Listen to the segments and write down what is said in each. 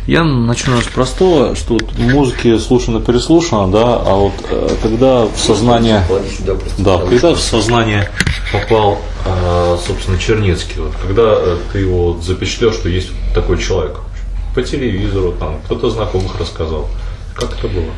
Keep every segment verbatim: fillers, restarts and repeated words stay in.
Я начну с простого, что вот музыки слушано-переслушано, да, а вот э, когда в сознание, да, когда в сознание попал, э, собственно, Чернецкий, вот, когда э, ты его вот запечатлел, что есть такой человек, по телевизору, там, кто-то знакомых рассказал, как это было?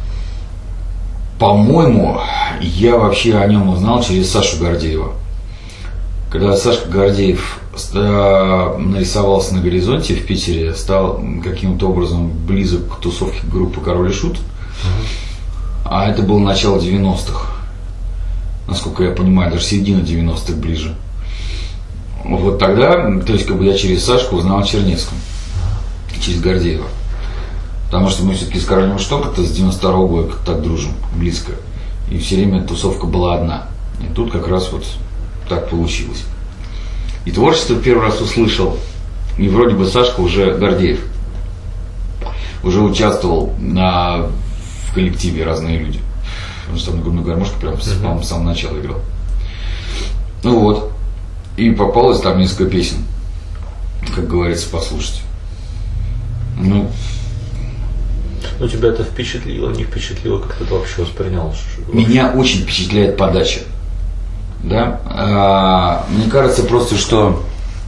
По-моему, я вообще о нем узнал через Сашу Гордеева. Когда Сашка Гордеев нарисовался на горизонте в Питере, стал каким-то образом близок к тусовке группы «Король и Шут», а это было начало девяностых, насколько я понимаю, даже середина девяностых ближе. Вот тогда, то есть как бы я через Сашку узнал о Чернецком, через Гордеева. Потому что мы все-таки с «Королем и Шутом как-то с девяносто второго года так дружим, близко. И все время тусовка была одна. И тут как раз вот так получилось. И творчество первый раз услышал, и вроде бы Сашка уже Гордеев, уже участвовал на, в коллективе «Разные люди». Он же там на гармошке прям uh-huh. по-моему, с самого начала играл. Ну вот. И попалось там несколько песен, как говорится, послушать. Ну, Ну, тебя это впечатлило, не впечатлило, как ты это вообще воспринял? Меня очень впечатляет подача. Да? А, мне кажется просто, что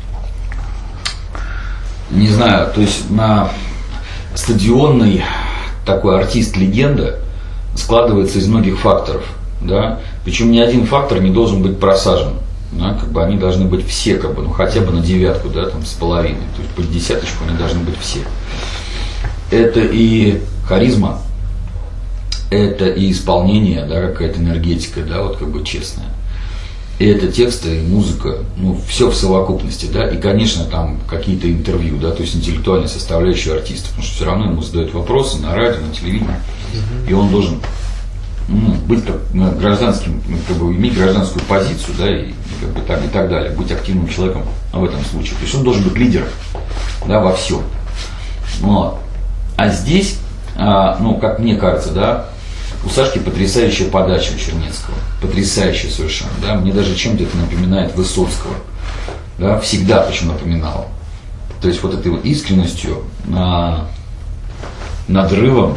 не знаю, то есть на стадионный такой артист-легенда складывается из многих факторов. Да? Причем ни один фактор не должен быть просажен. Да? Как бы они должны быть все, как бы, ну хотя бы на девятку, да, там, с половиной. То есть под десяточку они должны быть все. Это и харизма, это и исполнение, да, какая-то энергетика, да, вот как бы честная. И это тексты, и музыка, ну, все в совокупности, да, и, конечно, там какие-то интервью, да, то есть интеллектуальная составляющая артиста, потому что все равно ему задают вопросы на радио, на телевидении, mm-hmm. и он должен ну, быть как гражданским, как бы иметь гражданскую позицию, да, и, как бы, так, и так далее, быть активным человеком в этом случае. То есть он должен быть лидером, да, во всем. Вот. А здесь, а, ну, как мне кажется, да, у Сашки потрясающая подача у Чернецкого. Потрясающая совершенно. Да? Мне даже чем-то это напоминает Высоцкого. Да? Всегда почему напоминало. То есть вот этой вот искренностью, а, надрывом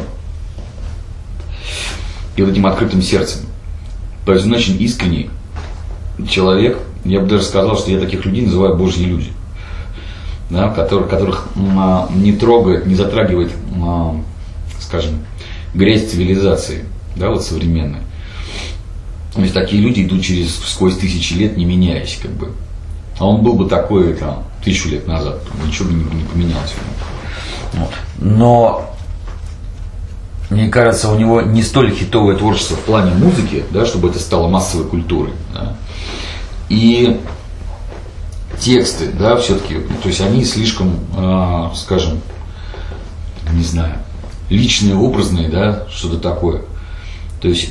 и вот этим открытым сердцем. То есть он очень искренний человек. Я бы даже сказал, что я таких людей называю божьи люди. Да, которых, которых а, не трогает, не затрагивает, а, скажем, грязь цивилизации, да, вот современной. То есть такие люди идут через, сквозь тысячи лет, не меняясь, как бы. А он был бы такой там, тысячу лет назад, ничего бы не, не поменялось. Вот. Но мне кажется, у него не столь хитовое творчество в плане музыки, да, чтобы это стало массовой культурой. Да. И тексты, да, все-таки, то есть они слишком, э, скажем, не знаю, личные, образные, да, что-то такое. То есть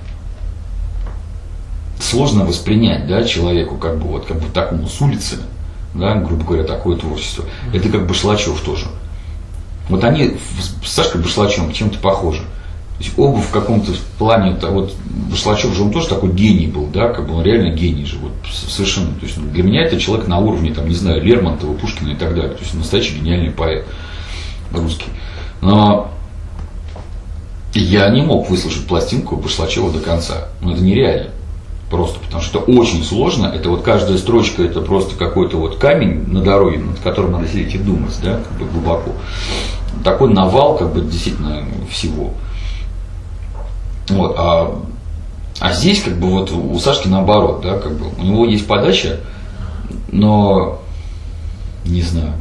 сложно воспринять, да, человеку, как бы вот, как бы такому с улицы, да, грубо говоря, такое творчество. Это как Башлачев тоже. Вот они с Сашкой Башлачевым чем-то похожи. То есть оба в каком-то плане, вот Башлачев же он тоже такой гений был, да, как бы он реально гений же, вот совершенно. То есть для меня это человек на уровне, там, не знаю, Лермонтова, Пушкина и так далее. То есть настоящий гениальный поэт русский. Но я не мог выслушать пластинку Башлачева до конца. Ну это нереально. Просто потому что это очень сложно. Это вот каждая строчка это просто какой-то вот камень на дороге, над которым надо сидеть и думать, да, как бы глубоко. Такой навал, как бы действительно всего. Вот, а, а здесь как бы вот у Сашки наоборот, да, как бы у него есть подача, но не знаю.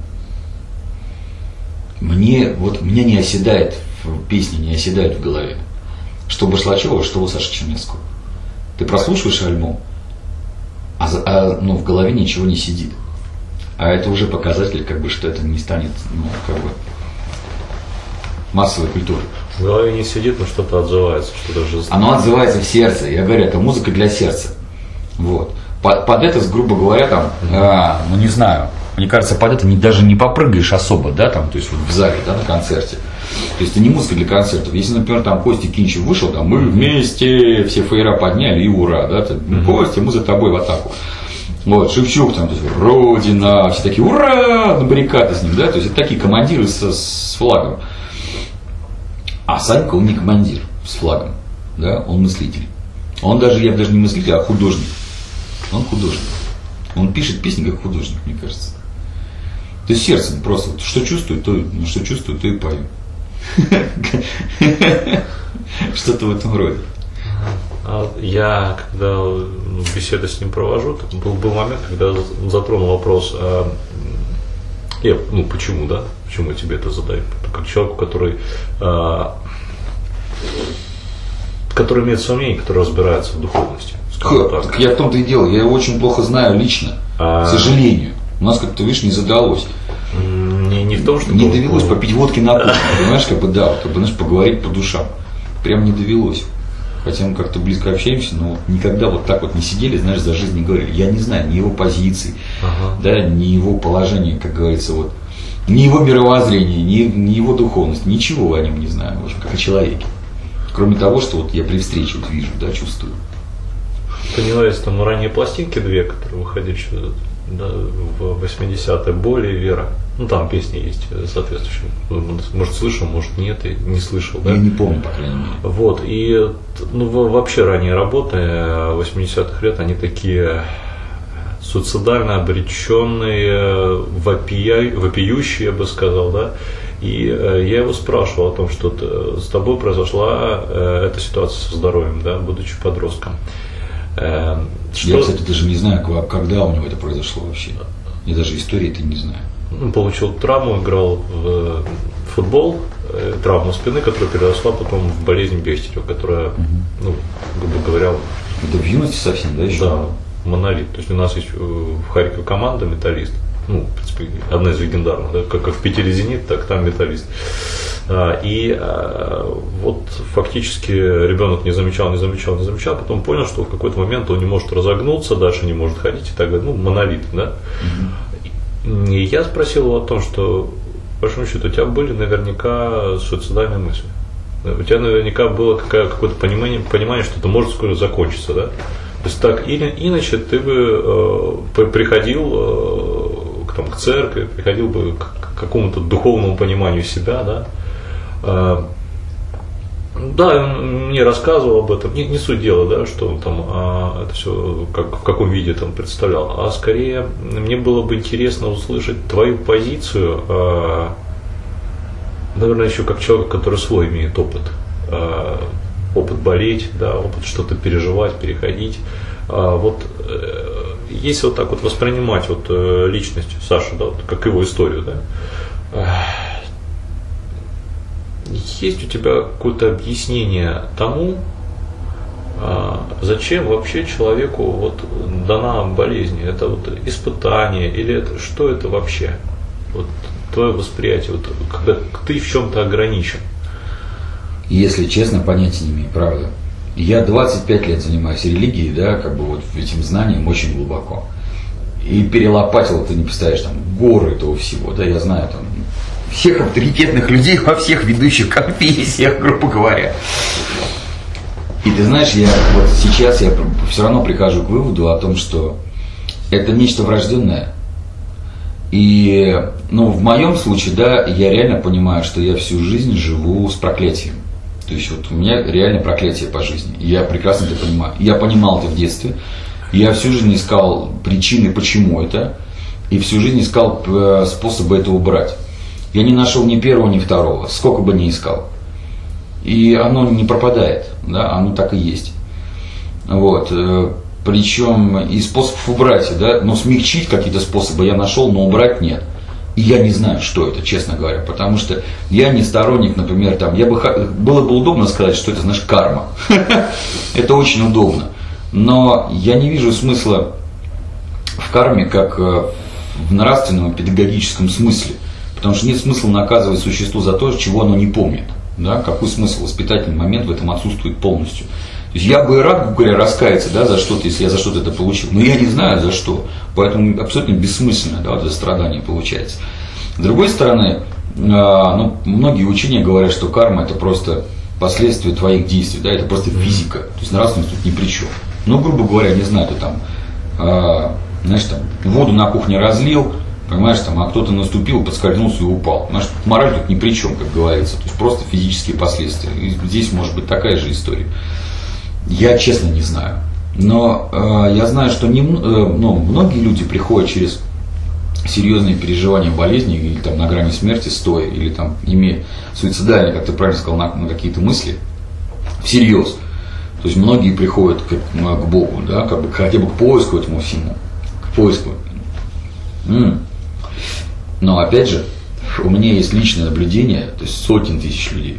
Мне вот меня не оседает в песне, не оседает в голове. Что Башлачева, что у Саши Чернецкого. Ты прослушиваешь альбом, а, а ну, в голове ничего не сидит. А это уже показатель, как бы, что это не станет, ну, как бы, массовой культурой. В голове не сидит, но что-то отзывается, что-то же. Оно отзывается в сердце. Я говорю, это музыка для сердца. Вот. Под, под это, грубо говоря, там, mm-hmm. а, ну не знаю, мне кажется, под это не, даже не попрыгаешь особо, да, там, то есть вот в зале, да, на концерте. То есть это не музыка для концертов. Если, например, там Костя Кинчев вышел, там, мы вместе все фейера подняли и ура, да, ты, mm-hmm. Костя, мы за тобой в атаку. Вот, Шевчук там, то есть, Родина, все такие, ура, на баррикады с ним, да, то есть это такие командиры с, с флагом. А Санька, он не командир с флагом, да, он мыслитель. Он даже, я бы даже не мыслитель, а художник. Он художник. Он пишет песни как художник, мне кажется. То есть сердцем просто, вот, что чувствует, то, ну, что чувствует, то и пою. Что-то в этом роде. Я, когда беседы с ним провожу, был, был момент, когда затронул вопрос, а, я, ну почему, да, почему я тебе это задаю, как человеку, который, а, который имеет сомнения, который разбирается в духовности. Так. Так я в том-то и дело, я его очень плохо знаю лично, а... к сожалению. У нас как-то, видишь, не задалось. Не, не в том, что... Не довелось попить водки на кухне, понимаешь, как бы, да, вот, как бы, знаешь, поговорить по душам. Прям не довелось. Хотя мы как-то близко общаемся, но никогда вот так вот не сидели, знаешь, за жизнь не говорили. Я не знаю ни его позиции, ага. да, ни его положения, как говорится, вот, ни его мировоззрения, ни, ни его духовность, ничего о нем не знаю, в общем, как о человеке. Кроме того, что вот я при встрече вот вижу, да, чувствую. Понимаешь, там ранние пластинки две, которые выходили да, в восьмидесятые, «Боль» и «Вера». Ну, там песни есть соответствующие. Может, слышал, может, нет, и не слышал. Да? Я не помню, по крайней мере. Вот, и ну, вообще ранние работы восьмидесятых лет, они такие суицидально обреченные, вопия, вопиющие, я бы сказал, да. И я его спрашивал о том, что с тобой произошла эта ситуация со здоровьем, да, будучи подростком. Что... Я, кстати, даже не знаю, когда у него это произошло вообще. Я даже истории это не знаю. Он получил травму, играл в футбол, травму спины, которая переросла потом в болезнь Бехтерева, которая, угу. ну, грубо говоря... Это в юности совсем, да, еще? Да, монолит. То есть у нас есть в Харькове команда «Металлист». Ну, в принципе, одна из легендарных, да, как, как в Питере «Зенит», так там «Металлист». И вот фактически ребенок не замечал, не замечал, не замечал, потом понял, что в какой-то момент он не может разогнуться, дальше не может ходить и так далее, ну, монолит, да. Mm-hmm. И я спросил его о том, что, по большому счету, у тебя были наверняка суицидальные мысли. У тебя наверняка было какое-то понимание, понимание, что это может скоро закончиться, да. То есть так, или, иначе ты бы э, приходил э, к, там, к церкви, приходил бы к, к какому-то духовному пониманию себя, да. Э, да, он мне рассказывал об этом, не, не суть дела, да, что он там а, это все как, в каком виде там представлял, а скорее мне было бы интересно услышать твою позицию, э, наверное, еще как человек, который свой имеет опыт. Э, опыт болеть, да, опыт что-то переживать, переходить. А вот э, если вот так вот воспринимать вот э, личность Саши, да, вот, как его историю, да, э, есть у тебя какое-то объяснение тому, э, зачем вообще человеку вот дана болезнь? Это вот испытание или это что это вообще? Вот твое восприятие, вот, когда ты в чем-то ограничен. Если честно, понятия не имею, правда. Я двадцать пять лет занимаюсь религией, да, как бы вот этим знанием очень глубоко. И перелопатил, ты не представляешь, там, горы этого всего, да, я знаю там всех авторитетных людей во всех ведущих конфессиях, грубо говоря. И ты знаешь, я вот сейчас я все равно прихожу к выводу о том, что это нечто врожденное. И, ну, в моем случае, да, я реально понимаю, что я всю жизнь живу с проклятием. То есть вот у меня реально проклятие по жизни. Я прекрасно это понимаю. Я понимал это в детстве. Я всю жизнь искал причины, почему это. И всю жизнь искал способы это убрать. Я не нашел ни первого, ни второго. Сколько бы ни искал. И оно не пропадает. Да? Оно так и есть. Вот. Причем и способов убрать, да, но смягчить какие-то способы я нашел, но убрать нет. И я не знаю, что это, честно говоря, потому что я не сторонник, например, там, я бы, было бы удобно сказать, что это, знаешь, карма. Это очень удобно. Но я не вижу смысла в карме как в нравственном и педагогическом смысле. Потому что нет смысла наказывать существо за то, чего оно не помнит. Да? Какой смысл? Воспитательный момент в этом отсутствует полностью. То есть я бы и рад, говоря, раскаяться, да, за что-то, если я за что-то это получил. Но я не знаю за что. Поэтому абсолютно бессмысленно, да, вот это страдание получается. С другой стороны, э, ну, многие учения говорят, что карма это просто последствия твоих действий, да, это просто физика. То есть нравственность тут ни при чем. Ну, грубо говоря, не знаю, ты там э, знаешь, там, воду на кухне разлил, понимаешь, там, а кто-то наступил, подскользнулся и упал. Понимаешь, мораль тут ни при чем, как говорится. То есть просто физические последствия. И здесь может быть такая же история. Я честно не знаю. Но э, я знаю, что не, э, ну, многие люди приходят через серьезные переживания болезни или там на грани смерти стоя, или там имея суицидальные, как ты правильно сказал, на, на какие-то мысли, всерьез. То есть многие приходят к, ну, к Богу, да, как бы, хотя бы к поиску этому всему, к поиску. М-м. Но опять же, у меня есть личное наблюдение, то есть сотен тысяч людей.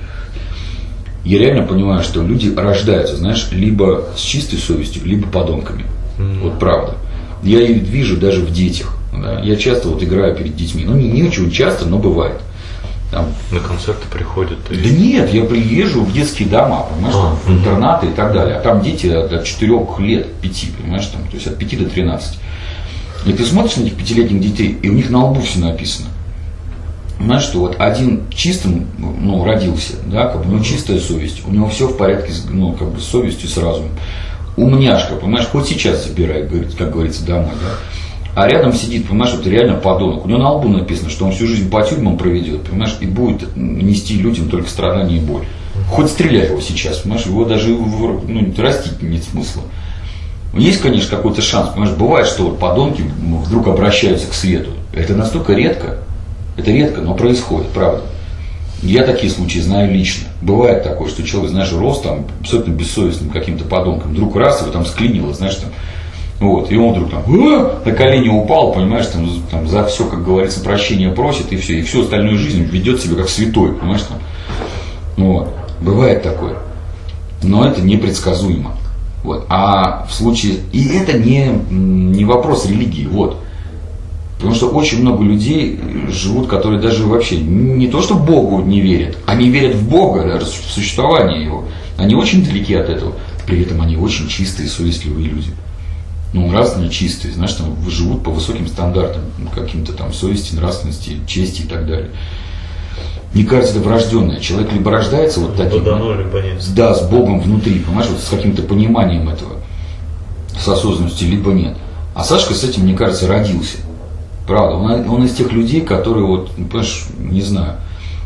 Я реально понимаю, что люди рождаются, знаешь, либо с чистой совестью, либо подонками. Mm-hmm. Вот правда. Я и вижу даже в детях. Да. Я часто вот играю перед детьми. Ну, не, не очень часто, но бывает. Там. На концерты приходят? Да есть... нет, я приезжу в детские дома, понимаешь, а, там, в интернаты и так далее. А там дети от четырёх лет, пяти, понимаешь, там, то есть от пяти до тринадцати. И ты смотришь на этих пятилетних детей, и у них на лбу все написано. Понимаешь, что вот один чистым, ну, родился, да, как бы, ну, чистая совесть, у него все в порядке, ну, как бы, с совестью, с разумом. Умняшка, понимаешь, хоть сейчас забирай, как говорится, домой, да. А рядом сидит, понимаешь, вот реально подонок. У него на лбу написано, что он всю жизнь по тюрьмам проведет, понимаешь, и будет нести людям только страдания и боль. Хоть стреляй его сейчас, понимаешь, его даже, ну, растить нет смысла. Есть, конечно, какой-то шанс, понимаешь, бывает, что вот подонки вдруг обращаются к свету. Это настолько редко, это редко, но происходит, правда. Я такие случаи знаю лично. Бывает такое, что человек, знаешь, рос там абсолютно бессовестным каким-то подонком, вдруг раз его там склинило, знаешь, там, вот, и он вдруг там на колени упал, понимаешь, там, там за все, как говорится, прощения просит, и все, и всю остальную жизнь ведет себя как святой, понимаешь, там. Вот. Бывает такое. Но это непредсказуемо. Вот. А в случае. И это не, не вопрос религии. Вот. Потому что очень много людей живут, которые даже вообще не то, что Богу не верят, они верят в Бога, даже в существование Его. Они очень далеки от этого. При этом они очень чистые, совестливые люди. Ну, нравственно чистые, знаешь, там живут по высоким стандартам, каким-то там совести, нравственности, чести и так далее. Мне кажется, это врожденное. Человек либо рождается вот таким, дано, либо нет. Да, с Богом внутри, понимаешь, вот с каким-то пониманием этого, с осознанностью, либо нет. А Сашка с этим, мне кажется, родился. Правда, он, он из тех людей, которые вот, ну, понимаешь, не знаю.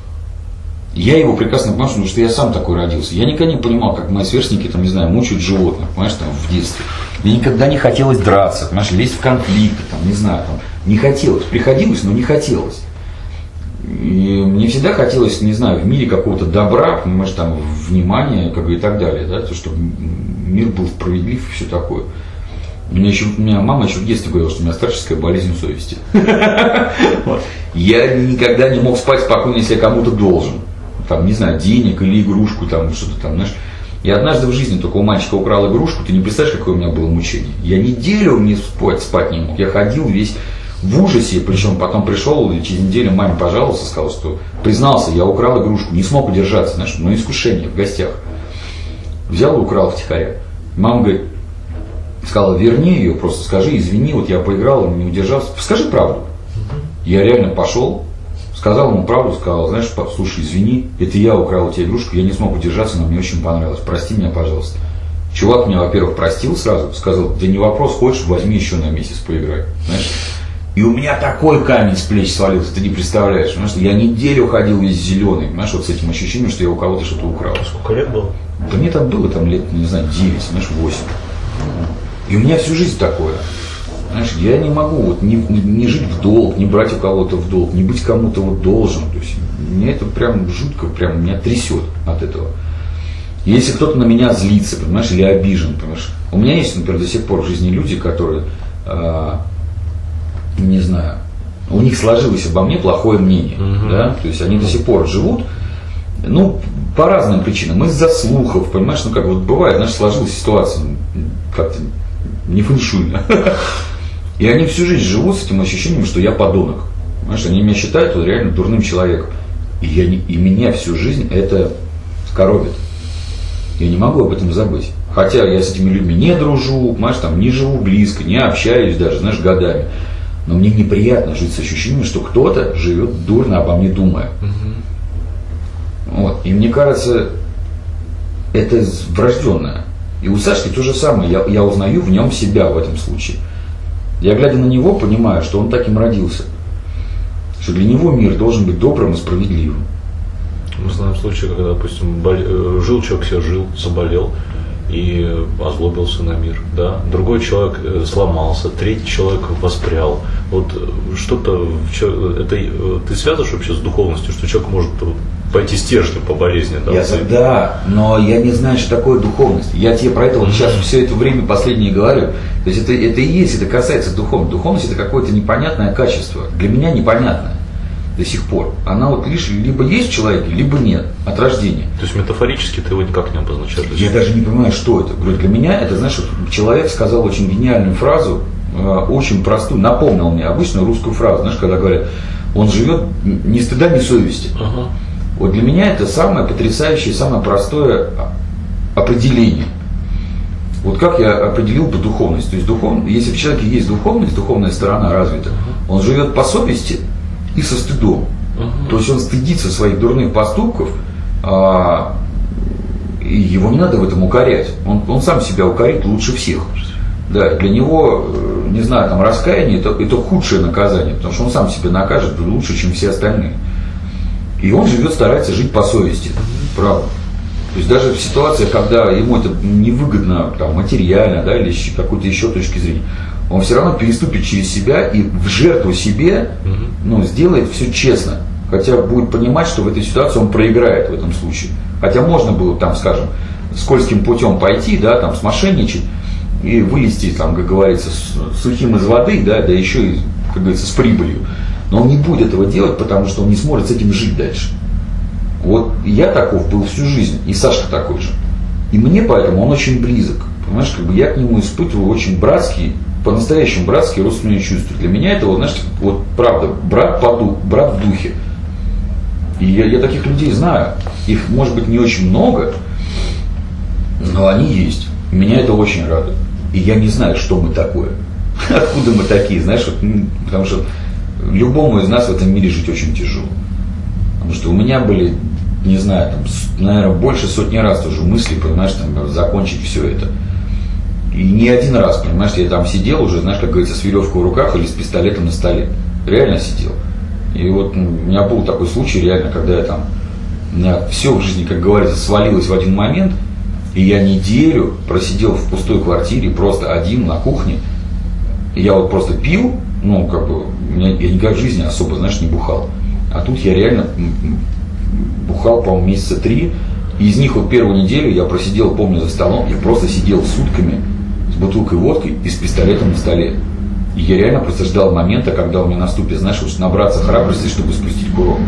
Я его прекрасно понимаю, потому что я сам такой родился. Я никогда не понимал, как мои сверстники, там, не знаю, мучают животных, понимаешь, там, в детстве. Мне никогда не хотелось драться, понимаешь, лезть в конфликты, там, не знаю, там, не хотелось. Приходилось, но не хотелось. И мне всегда хотелось, не знаю, в мире какого-то добра, понимаешь, там, внимания, как бы, и так далее, да, то, чтобы мир был справедлив и все такое. У меня, еще, у меня мама еще в детстве говорила, что у меня старческая болезнь совести. Я никогда не мог спать спокойно, если я кому-то должен. Там, не знаю, денег или игрушку, там, что-то там, знаешь. Я однажды в жизни только у мальчика украл игрушку, ты не представляешь, какое у меня было мучение. Я неделю не спать, спать не мог. Я ходил весь в ужасе, причем потом пришел и через неделю маме пожаловался, сказал, что признался, я украл игрушку, не смог удержаться, знаешь, но искушение в гостях. Взял и украл втихаря. Мама говорит, сказала, верни ее, просто скажи, извини, вот я поиграл, не удержался. Скажи правду. Я реально пошел, сказал ему правду, сказал, знаешь, слушай, извини, это я украл у тебя игрушку, я не смог удержаться, но мне очень понравилось, прости меня, пожалуйста. Чувак меня, во-первых, простил сразу, сказал, да не вопрос, хочешь, возьми еще на месяц поиграй. Знаешь? И у меня такой камень с плеч свалился, ты не представляешь. Понимаешь, я неделю ходил весь зеленый, понимаешь, вот с этим ощущением, что я у кого-то что-то украл. Сколько лет было? Да мне там было там лет, не знаю, девять, знаешь, восемь. И у меня всю жизнь такое. Знаешь, я не могу вот не, не, не жить в долг, не брать у кого-то в долг, не быть кому-то вот должен. То есть мне это прям жутко, прям меня трясет от этого. Если кто-то на меня злится, понимаешь, или обижен, понимаешь. У меня есть, например, до сих пор в жизни люди, которые, э, не знаю, у них сложилось обо мне плохое мнение. Uh-huh. Да? То есть они до сих пор живут, ну, по разным причинам, из-за слухов, понимаешь, ну как вот бывает, знаешь, сложилась ситуация как-то не фэншуйно. И они всю жизнь живут с этим ощущением, что я подонок. Понимаешь, они меня считают вот, реально дурным человеком. И, я не, и меня всю жизнь это коробит. Я не могу об этом забыть. Хотя я с этими людьми не дружу, понимаешь, там, не живу близко, не общаюсь даже, знаешь, годами. Но мне неприятно жить с ощущением, что кто-то живет дурно обо мне думая. Угу. Вот. И мне кажется, это врожденное. И у Сашки то же самое. Я, я узнаю в нем себя в этом случае. Я, глядя на него, понимаю, что он таким родился. Что для него мир должен быть добрым и справедливым. Мы знаем случаи, когда, допустим, бол... жил человек, себе жил, заболел и озлобился на мир. Да? Другой человек сломался, третий человек воспрял. Вот что-то, это ты связываешь вообще с духовностью, что человек может пойти стержнем по болезни? Да, я, да, но я не знаю, что такое духовность. Я тебе про это вот сейчас все это время последнее говорю. То есть это, это и есть, это касается духовности. Духовность это какое-то непонятное качество. Для меня непонятное до сих пор. Она вот лишь либо есть в человеке, либо нет от рождения. То есть метафорически ты его никак не обозначаешь? Я даже не понимаю, что это. Говорю, для меня это, знаешь, вот человек сказал очень гениальную фразу, очень простую, напомнил мне обычную русскую фразу, знаешь, когда говорят, он живет ни стыда, ни совести. Ага. Вот для меня это самое потрясающее, самое простое определение. Вот как я определил бы духовность. То есть духов... если в человеке есть духовность, духовная сторона развита, он живет по совести и со стыдом. Uh-huh. То есть он стыдится своих дурных поступков, а, и его не надо в этом укорять. Он, он сам себя укорит лучше всех. Да, для него, не знаю, там раскаяние это, это худшее наказание, потому что он сам себя накажет лучше, чем все остальные. И он живет, старается жить по совести. Uh-huh. Правда. То есть даже в ситуациях, когда ему это невыгодно там, материально, да, или с какой-то еще точки зрения, он все равно переступит через себя и в жертву себе ну, сделает все честно. Хотя будет понимать, что в этой ситуации он проиграет в этом случае. Хотя можно было, там, скажем, скользким путем пойти, да, там, смошенничать и вылезти, там, как говорится, с сухим из воды, да, да еще и, как говорится, с прибылью. Но он не будет этого делать, потому что он не сможет с этим жить дальше. Вот я таков был всю жизнь, и Сашка такой же. И мне поэтому он очень близок. Понимаешь, как бы я к нему испытываю очень братские, по-настоящему братские родственные чувства. Для меня это, вот, знаешь, вот правда, брат по духу, брат в духе. И я, я таких людей знаю. Их, может быть, не очень много, но они есть. И меня это очень радует. И я не знаю, что мы такое. Откуда мы такие, знаешь, вот, потому что любому из нас в этом мире жить очень тяжело. Потому что у меня были, не знаю, там, наверное, больше сотни раз тоже мысли, понимаешь, там, закончить все это. И не один раз, понимаешь, я там сидел уже, знаешь, как говорится, с веревкой в руках или с пистолетом на столе. Реально сидел. И вот ну, у меня был такой случай, реально, когда я там, у меня все в жизни, как говорится, свалилось в один момент, и я неделю просидел в пустой квартире, просто один на кухне. И я вот просто пил, ну, как бы, я никогда в жизни особо, знаешь, не бухал. А тут я реально бухал, по-моему, месяца три. И из них вот первую неделю я просидел, помню, за столом, я просто сидел сутками с бутылкой водки и с пистолетом на столе. И я реально просто ждал момента, когда у меня наступит, знаешь, вот набраться храбрости, чтобы спустить курок.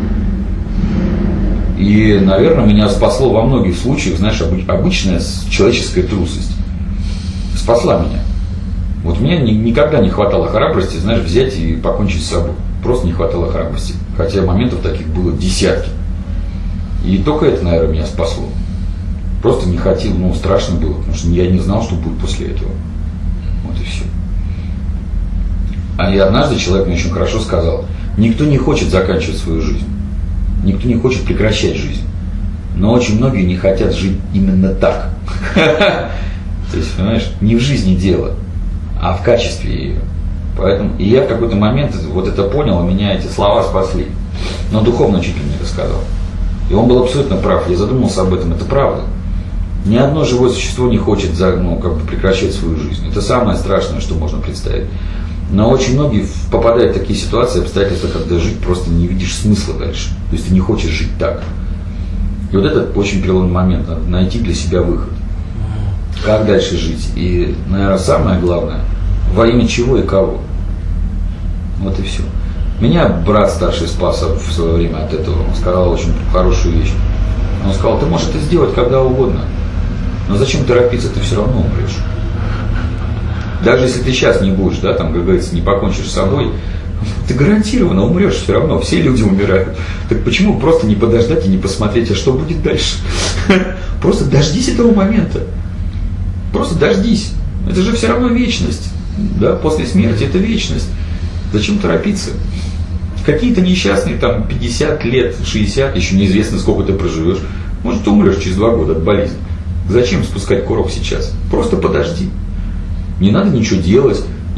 И, наверное, меня спасло во многих случаях, знаешь, обычная человеческая трусость. Спасла меня. Вот мне никогда не хватало храбрости, знаешь, взять и покончить с собой. Просто не хватало храбрости. Хотя моментов таких было десятки. И только это, наверное, меня спасло. Просто не хотел, ну, страшно было, потому что я не знал, что будет после этого. Вот и все. А и однажды человек мне очень хорошо сказал: никто не хочет заканчивать свою жизнь. Никто не хочет прекращать жизнь. Но очень многие не хотят жить именно так. То есть, понимаешь, не в жизни дело, а в качестве ее. Поэтому, и я в какой-то момент вот это понял, и меня эти слова спасли. Но духовный учитель мне это сказал. И он был абсолютно прав. Я задумался об этом, это правда. Ни одно живое существо не хочет ну, как бы прекращать свою жизнь. Это самое страшное, что можно представить. Но очень многие попадают в такие ситуации, обстоятельства, когда жить просто не видишь смысла дальше. То есть ты не хочешь жить так. И вот это очень переломный момент. Надо найти для себя выход. Как дальше жить? И, наверное, самое главное, во имя чего и кого. Вот и все. Меня брат старший спас в свое время от этого. Он сказал очень хорошую вещь. Он сказал: ты можешь это сделать когда угодно, но зачем торопиться, ты все равно умрешь. Даже если ты сейчас не будешь, да, там, как говорится, не покончишь с собой, ты гарантированно умрешь все равно. Все люди умирают. Так почему просто не подождать и не посмотреть, а что будет дальше? Просто дождись этого момента. Просто дождись. Это же все равно вечность. Да? После смерти это вечность. Зачем торопиться? Какие-то несчастные там пятьдесят лет, шестьдесят, еще неизвестно, сколько ты проживешь. Может, ты умрешь через два года от болезни. Зачем спускать курок сейчас? Просто подожди. Не надо ничего делать, не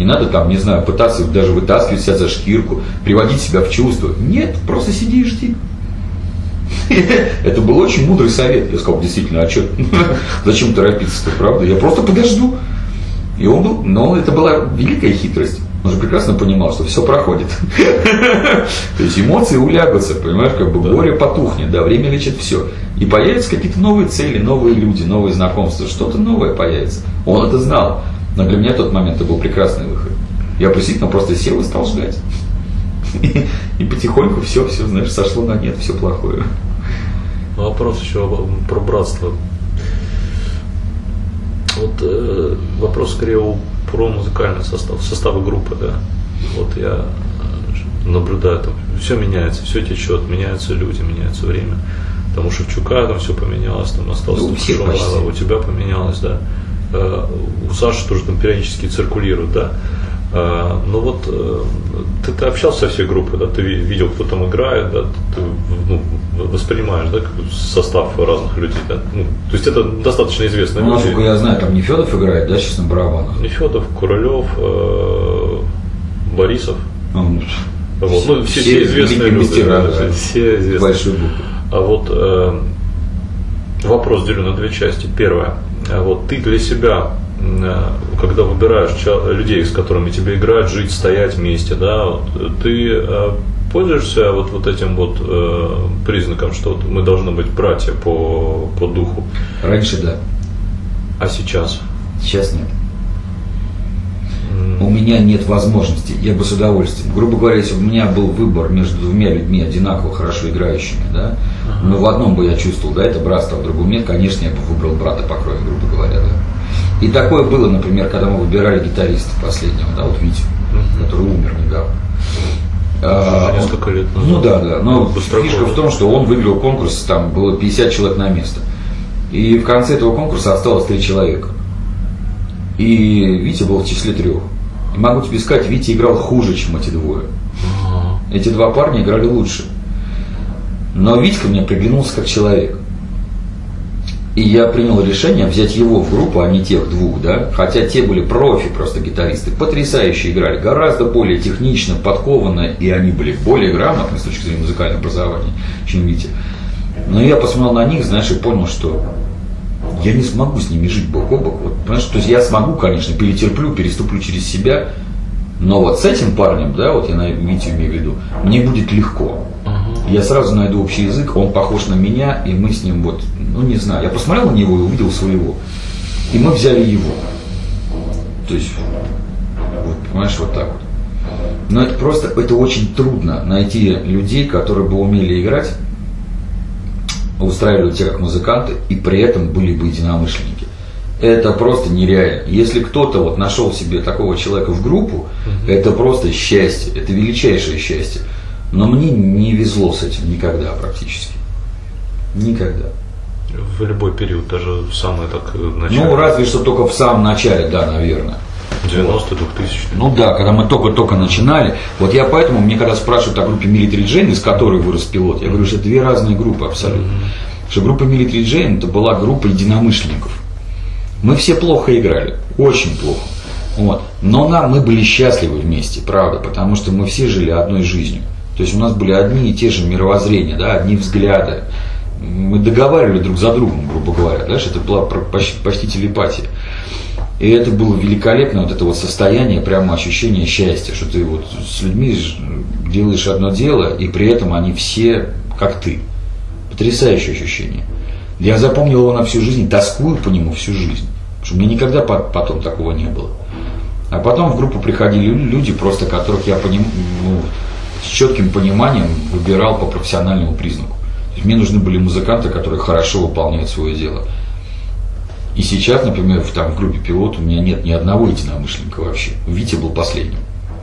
Не надо там, не знаю, пытаться даже вытаскивать себя за шкирку, приводить себя в чувство. Нет, просто сиди и жди. Это был очень мудрый совет. Я сказал, действительно, а что, зачем торопиться-то, правда? Я просто подожду. И он был, но это была великая хитрость. Он же прекрасно понимал, что все проходит. То есть эмоции улягутся, понимаешь, как бы горе потухнет, да, время лечит все. И появятся какие-то новые цели, новые люди, новые знакомства, что-то новое появится. Он это знал. Но для меня в тот момент это был прекрасный выход. Я действительно просто сел и стал ждать. И потихоньку все, все, знаешь, сошло на нет, все плохое. Вопрос еще про братство. Вот э, вопрос скорее про музыкальный состав, составы группы, да. Вот я наблюдаю, там все меняется, все течет, меняются люди, меняется время. Там у Шевчука там все поменялось, там остался ну, Шуманов, у тебя поменялось, да. Э, у Саши тоже там периодически циркулирует, да. Э, ну вот э, ты, ты общался со всей группой, да, ты видел, кто там играет, да, ты ну, воспринимаешь, да, состав разных людей, да. Ну, то есть это достаточно известно. Ну, насколько я знаю, там Нефедов играет, да, сейчас на барабанах. Нефедов, Куралев, э, Борисов. Ну, вот. Ну, все, все известные люди. Мастера, да, да, все известные. Большой буквы. А вот э, вопрос делю на две части. Первое. Вот ты для себя, э, когда выбираешь людей, с которыми тебе играть, жить, стоять вместе, да, вот, ты э, пользуешься вот, вот этим вот э, признаком, что вот мы должны быть братья по, по духу? Раньше да. А сейчас? Сейчас нет. У меня нет возможности, я бы с удовольствием. Грубо говоря, если бы у меня был выбор между двумя людьми одинаково хорошо играющими, да, uh-huh. но в одном бы я чувствовал, да, это братство, а в другом нет, конечно, я бы выбрал брата по крови, грубо говоря, да. И такое было, например, когда мы выбирали гитариста последнего, да, вот Витю, uh-huh. который умер недавно. А, несколько лет назад. Ну да, да, но фишка в том, что он выиграл конкурс, там было пятьдесят человек на место. И в конце этого конкурса осталось три человека. И Витя был в числе трех. И могу тебе сказать, Витя играл хуже, чем эти двое. Uh-huh. Эти два парня играли лучше. Но Витька мне приглянулся как человек. И я принял решение взять его в группу, а не тех двух, да. Хотя те были профи просто гитаристы, потрясающе играли, гораздо более технично, подкованно, и они были более грамотны с точки зрения музыкального образования, чем Витя. Но я посмотрел на них, знаешь, и понял, что я не смогу с ними жить бок о бок. Вот, понимаешь, то есть я смогу, конечно, перетерплю, переступлю через себя, но вот с этим парнем, да, вот я на Витю имею в виду, мне будет легко. Uh-huh. Я сразу найду общий язык, он похож на меня, и мы с ним вот, ну не знаю, я посмотрел на него и увидел своего. И мы взяли его. То есть, вот, понимаешь, вот так вот. Но это просто, это очень трудно найти людей, которые бы умели играть, устраивали тебя как музыканты, и при этом были бы единомышленники. Это просто нереально. Если кто-то вот нашел себе такого человека в группу, mm-hmm. это просто счастье, это величайшее счастье. Но мне не везло с этим никогда практически. Никогда. В любой период, даже в самое так начале. Ну, разве что только в самом начале, да, наверное. девяностые, двухтысячные. Ну да, когда мы только-только начинали. Вот я поэтому, мне когда спрашивают о группе Military Jane, из которой вырос пилот, я говорю, что это две разные группы абсолютно. Mm-hmm. Что группа Military Jane это была группа единомышленников. Мы все плохо играли, очень плохо. Вот. Но нам, мы были счастливы вместе, правда, потому что мы все жили одной жизнью. То есть у нас были одни и те же мировоззрения, да, одни взгляды. Мы договаривали друг за другом, грубо говоря, да, что это была почти, почти телепатия. И это было великолепно, вот это вот состояние, прямо ощущение счастья, что ты вот с людьми делаешь одно дело, и при этом они все как ты. Потрясающее ощущение. Я запомнил его на всю жизнь, тоскую по нему всю жизнь. Потому что у меня никогда потом такого не было. А потом в группу приходили люди, просто которых я поним... ну, с четким пониманием выбирал по профессиональному признаку. То есть мне нужны были музыканты, которые хорошо выполняют свое дело. И сейчас, например, в, там, в группе «Пилот» у меня нет ни одного единомышленника вообще. Витя был последним.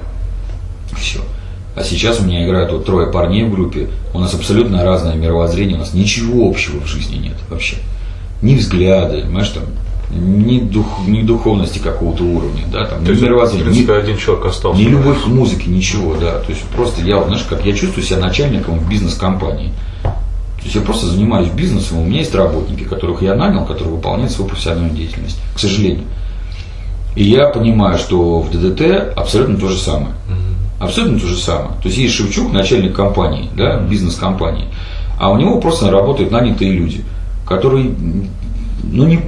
Все. А сейчас у меня играют вот трое парней в группе. У нас абсолютно разное мировоззрение. У нас ничего общего в жизни нет вообще. Ни взгляда, понимаешь, там, ни, дух, ни духовности какого-то уровня, да, там, ни мировоззрения. В принципе, ни, один человек остался. Ни любовь к музыке, ничего, да. То есть просто я, знаешь, как я чувствую себя начальником в бизнес-компании. То есть я просто занимаюсь бизнесом, у меня есть работники, которых я нанял, которые выполняют свою профессиональную деятельность, к сожалению. И я понимаю, что в ДДТ абсолютно то же самое. Абсолютно то же самое. То есть есть Шевчук, начальник компании, да, бизнес-компании, а у него просто работают нанятые люди, которые, ну не,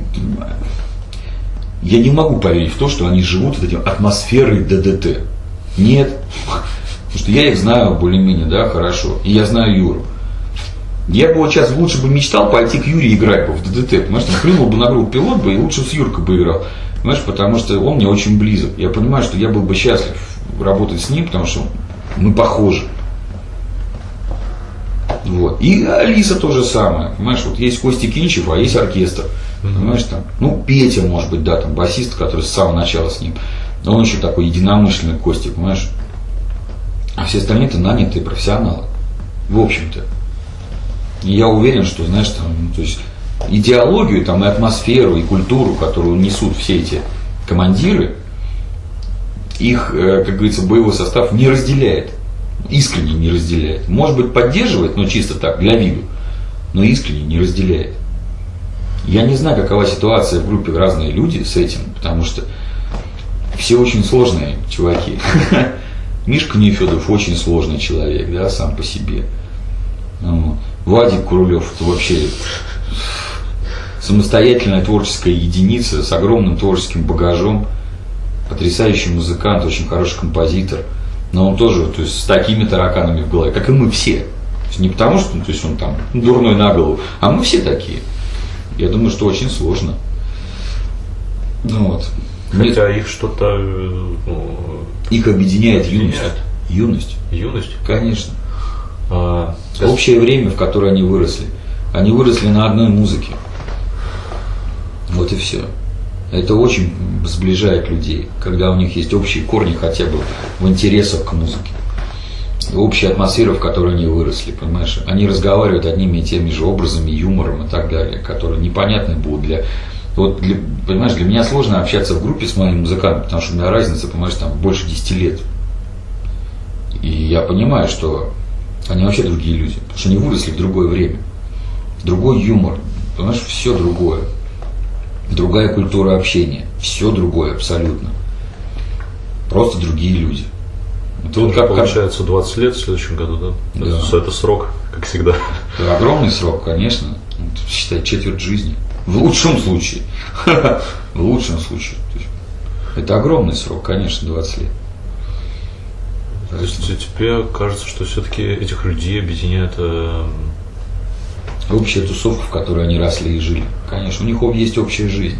я не могу поверить в то, что они живут вот этим атмосферой ДДТ. Нет, потому что я их знаю более-менее, да, хорошо, и я знаю Юру. Я бы вот сейчас лучше бы мечтал пойти к Юре играть бы в ДДТ, понимаешь, там плюнул бы на группу пилот бы и лучше с Юркой бы играл, понимаешь, потому что он мне очень близок. Я понимаю, что я был бы счастлив работать с ним, потому что мы похожи. Вот. И Алиса то же самое, понимаешь, вот есть Костя Кинчев, а есть оркестр, понимаешь, там, ну, Петя, может быть, да, там, басист, который с самого начала с ним, но он еще такой единомышленный Костя, понимаешь, а все остальные-то нанятые профессионалы, в общем-то. И я уверен, что, знаешь, там, ну, то есть, идеологию, там, и атмосферу, и культуру, которую несут все эти командиры, их, как говорится, боевой состав не разделяет. Искренне не разделяет. Может быть, поддерживает, но чисто так, для виду, но искренне не разделяет. Я не знаю, какова ситуация в группе «Разные люди» с этим, потому что все очень сложные чуваки. Мишка Нефедов очень сложный человек, да, сам по себе. Вадик Курулев — это вообще самостоятельная творческая единица с огромным творческим багажом, потрясающий музыкант, очень хороший композитор. Но он тоже, то есть, с такими тараканами в голове, как и мы все. То есть, не потому, что то есть, он там дурной на голову, а мы все такие. Я думаю, что очень сложно. Ну, вот. Хотя Нет. их что-то... Ну, их объединяет юность. Юность. Юность? Конечно. А, Общее это... время, в которое они выросли. Они выросли на одной музыке. Вот и все. Это очень сближает людей, когда у них есть общие корни хотя бы в интересах к музыке. Общая атмосфера, в которой они выросли, понимаешь? Они разговаривают одними и теми же образами, юмором и так далее, которые непонятны будут для... Вот, для, понимаешь, для меня сложно общаться в группе с моим музыкантом, потому что у меня разница, понимаешь, там больше десяти лет. И я понимаю, что они вообще другие люди, потому что они выросли в другое время. Другой юмор, понимаешь, все другое. Другая культура общения. Все другое абсолютно. Просто другие люди. Это вот как получается двадцать лет в следующем году, да? Да. Это, это срок, как всегда. Это огромный срок, конечно. Считай, четверть жизни. В лучшем случае. В лучшем случае. Это огромный срок, конечно, двадцать лет. То есть тебе кажется, что все-таки этих людей объединяет э... общая тусовка, в которой они росли и жили. Конечно, у них есть общая жизнь.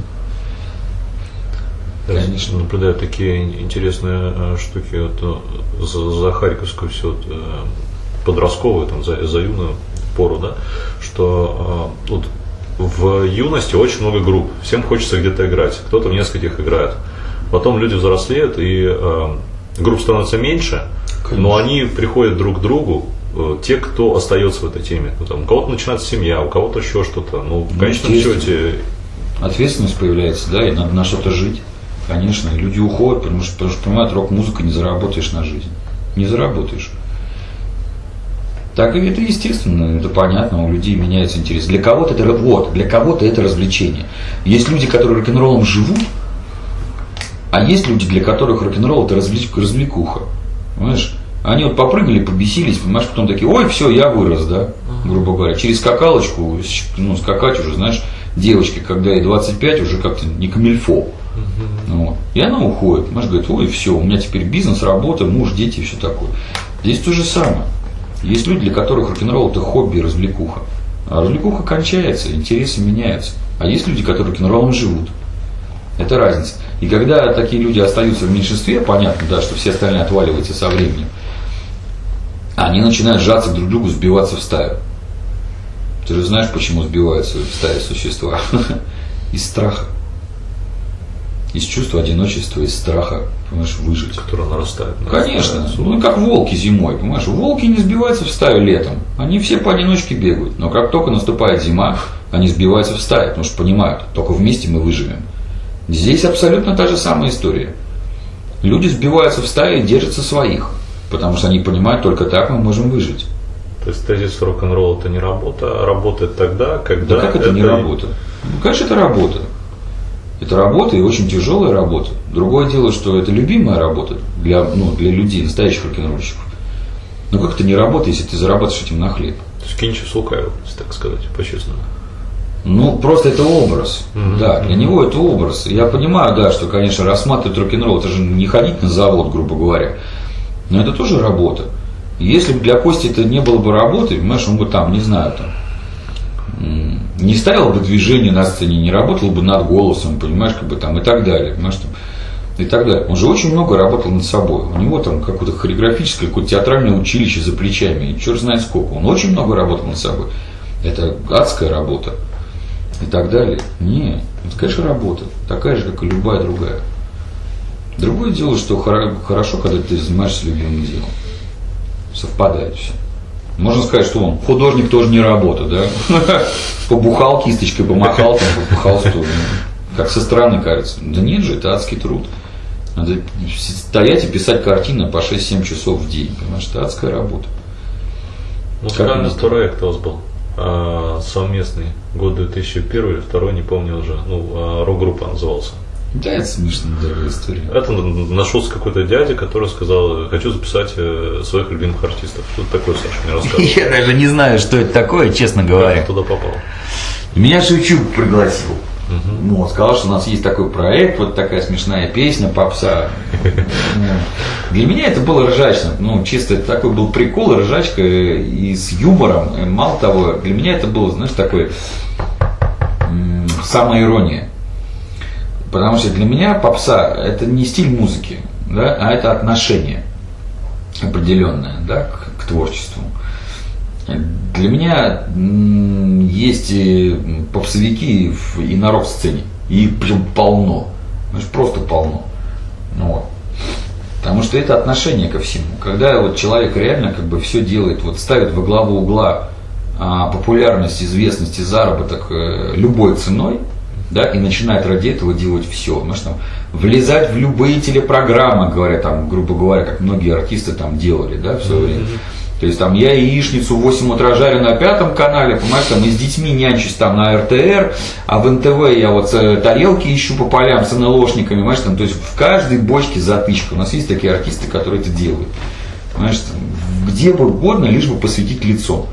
Я Конечно. наблюдаю такие интересные э, штуки вот, за, за Харьковскую все вот, э, подростковую, там, за, за юную пору, да, что э, вот, в юности очень много групп, всем хочется где-то играть, кто-то в нескольких играет. Потом люди взрослеют, и э, групп становится меньше, Конечно. но они приходят друг к другу, э, те, кто остается в этой теме. Ну, там, у кого-то начинается семья, у кого-то еще что-то. Ну, в конечном счете... Ответственность появляется, да, и надо на что-то жить. Конечно, и люди уходят, потому что, потому что понимают, рок-музыка не заработаешь на жизнь. Не заработаешь. Так и это естественно, это понятно, у людей меняется интерес. Для кого-то это, вот, для кого-то это развлечение. Есть люди, которые рок-н-роллом живут, а есть люди, для которых рок-н-ролл это развлекуха. Понимаешь? Они вот попрыгали, побесились, понимаешь, потом такие, ой, все, я вырос, да, грубо говоря. Через скакалочку, ну, скакать уже, знаешь, девочке, когда ей двадцать пять, уже как-то не камильфо. Вот. И она уходит, понимаешь, говорит, ой, все, у меня теперь бизнес, работа, муж, дети и все такое. Здесь то же самое. Есть люди, для которых рок-н-ролл это хобби и развлекуха. А развлекуха кончается, интересы меняются. А есть люди, которые рок-н-роллом живут. Это разница. И когда такие люди остаются в меньшинстве, понятно, да, что все остальные отваливаются со временем, они начинают сжаться друг к другу, сбиваться в стаю. Ты же знаешь, почему сбиваются в стае существа? Из страха. Из чувства одиночества, из страха, понимаешь, выжить. Которое нарастает. Конечно. Ну, как волки зимой, понимаешь. Волки не сбиваются в стаю летом. Они все поодиночке бегают. Но как только наступает зима, они сбиваются в стаю, потому что понимают, только вместе мы выживем. Здесь абсолютно та же самая история. Люди сбиваются в стаю и держатся своих, потому что они понимают, только так мы можем выжить. То есть тезис рок-н-ролл это не работа, а работает тогда, когда... Да как это, это не работа? Ну, конечно, это работа. Это работа и очень тяжелая работа. Другое дело, что это любимая работа для, ну, для людей, настоящих рок-н-ролльщиков. Но как это не работа, если ты зарабатываешь этим на хлеб? То есть Кинчев лукавил, если так сказать, по-честному. Ну, просто это образ. Mm-hmm. Да, для mm-hmm. него это образ. Я понимаю, да, что, конечно, рассматривать рок-н-ролл, это же не ходить на завод, грубо говоря. Но это тоже работа. И если бы для Кости это не было бы работы, понимаешь, он бы там, не знаю, там, не ставил бы движение на сцене, не работал бы над голосом, понимаешь, как бы там и так далее. Понимаешь, там, и так далее. Он же очень много работал над собой. У него там какое-то хореографическое, какое-то театральное училище за плечами. И черт знает сколько. Он очень много работал над собой. Это адская работа. И так далее. Не, это, конечно, работа. Такая же, как и любая другая. Другое дело, что хорошо, когда ты занимаешься любимым делом. Совпадает все. Можно сказать, что он художник тоже не работа, да? Побухал кисточкой, помахал, там, попухал стул. Как со стороны кажется. Да нет же, это адский труд. Надо стоять и писать картины по шесть-семь часов в день. Понимаешь, это адская работа. Музыкальный проект у вас был а, совместный. Год две тысячи первый или второй, не помню уже. Ну, а, рок-группа назывался. Да, это смешная дорогая история. Это нашелся какой-то дядя, который сказал: хочу записать своих любимых артистов. Что это такое, Саша, мне рассказывай. Я даже не знаю, что это такое, честно говоря. Как ты туда попал? Меня Шевчук пригласил. Угу. Ну, он сказал, что у нас есть такой проект, вот такая смешная песня, попса. Для меня это было ржачно. Ну, чисто это такой был прикол, ржачка и с юмором. Мало того, для меня это было, знаешь, такой самоирония. Потому что для меня попса это не стиль музыки, да, а это отношение определенное, да, к, к творчеству. Для меня есть и попсовики и на рок-сцене. И прям полно. Просто полно. Вот. Потому что это отношение ко всему. Когда вот человек реально как бы все делает, вот ставит во главу угла а, популярность, известность и заработок э, любой ценой, да, и начинает ради этого делать все. Может, там, влезать в любые телепрограммы, говоря, там, грубо говоря, как многие артисты там делали, да, в свое время. То есть там я яичницу в восемь утра жарю на пятом канале, понимаешь, там и с детьми нянчусь там на эр тэ эр, а в эн тэ вэ я вот тарелки ищу по полям с эн эл ошниками, понимаешь, там, то есть в каждой бочке затычка. У нас есть такие артисты, которые это делают. Понимаешь, там, где бы угодно, лишь бы посвятить лицо.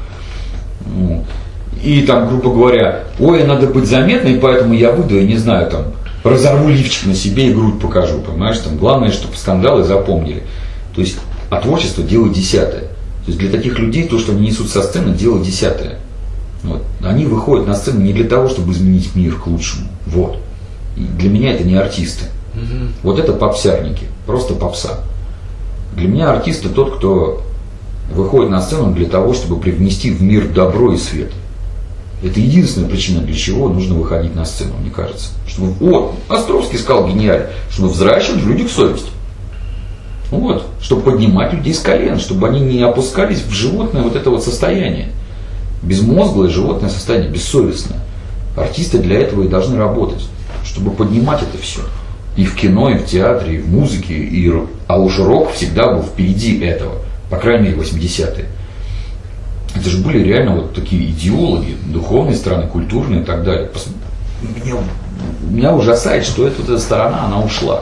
И там, грубо говоря, ой, надо быть заметной, поэтому я выйду, я не знаю, там, разорву лифчик на себе и грудь покажу, понимаешь, там, главное, чтобы скандалы запомнили. То есть, а творчество дело десятое. То есть для таких людей то, что они несут со сцены, дело десятое. Вот. Они выходят на сцену не для того, чтобы изменить мир к лучшему. Вот. И для меня это не артисты. Угу. Вот это попсярники. Просто попса. Для меня артист это тот, кто выходит на сцену для того, чтобы привнести в мир добро и свет. Это единственная причина, для чего нужно выходить на сцену, мне кажется. Чтобы, вот, Островский сказал гениально, чтобы взращивать в людях совесть. Вот, чтобы поднимать людей с колен, чтобы они не опускались в животное вот это вот состояние. Безмозглое животное состояние, бессовестное. Артисты для этого и должны работать, чтобы поднимать это все. И в кино, и в театре, и в музыке, и... а уж рок всегда был впереди этого. По крайней мере, восьмидесятые. Это же были реально вот такие идеологи, духовной стороны, культурной и так далее. Меня, меня ужасает, что эта, вот эта сторона, она ушла.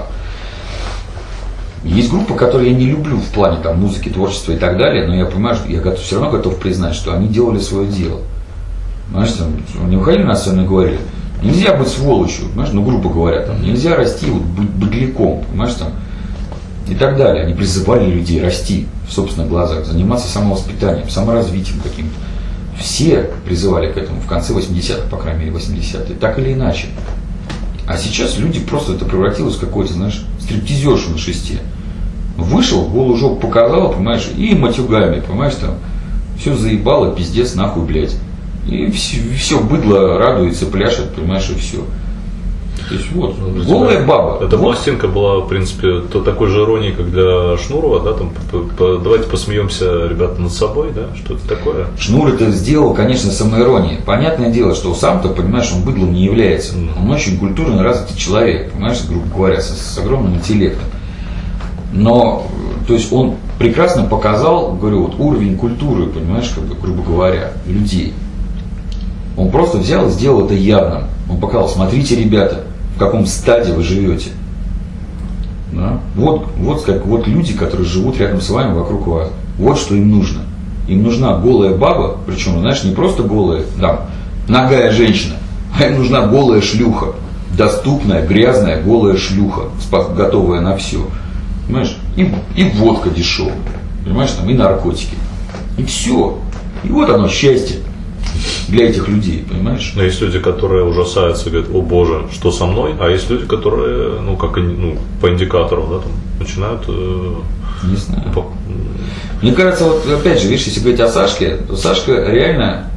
Есть группы, которые я не люблю в плане там, музыки, творчества и так далее, но я понимаю, что я готов, все равно готов признать, что они делали свое дело. Знаешь, там, они выходили на сцену и говорили, нельзя быть сволочью, понимаешь, ну, грубо говоря, там, нельзя расти вот, быть быдляком, понимаешь, там, и так далее. Они призывали людей расти в собственных глазах, заниматься самовоспитанием, саморазвитием каким-то. Все призывали к этому в конце восьмидесятых, по крайней мере, восьмидесятые, так или иначе. А сейчас люди просто это превратилось в какой-то, знаешь, стриптизершу на шесте. Вышел, голый жоп показал, понимаешь, и матюгами, понимаешь, там, все заебало, пиздец, нахуй, блядь. И все, все быдло радуется, пляшет, понимаешь, и все. То есть вот, ну, голая баба. Эта вот. пластинка была, в принципе, то такой же иронией, как для Шнурова, да, там, по, по, давайте посмеемся, ребята, над собой, да, что-то такое. Шнур это сделал, конечно, самоиронией. Понятное дело, что сам-то, понимаешь, он быдлом не является. Mm. Он очень культурно развитый человек, понимаешь, грубо говоря, с, с огромным интеллектом. Но, то есть он прекрасно показал, говорю, вот уровень культуры, понимаешь, как бы, грубо говоря, людей. Он просто взял и сделал это явным. Он показал, смотрите, ребята, в каком стадии вы живете. Да? Вот, вот, как, вот люди, которые живут рядом с вами, вокруг вас. Вот что им нужно. Им нужна голая баба, причем, знаешь, не просто голая, да, нагая женщина, а им нужна голая шлюха. Доступная, грязная, голая шлюха, готовая на все. Понимаешь? И, и водка дешевая. Понимаешь, там, и наркотики. И все. И вот оно, счастье для этих людей, понимаешь? Но есть люди, которые ужасаются и говорят: о боже, что со мной? А есть люди, которые, ну, как ну, по индикатору, да, там, начинают... Э, Не знаю. По... Мне кажется, вот опять же, видишь, если говорить о Сашке, то Сашка реально...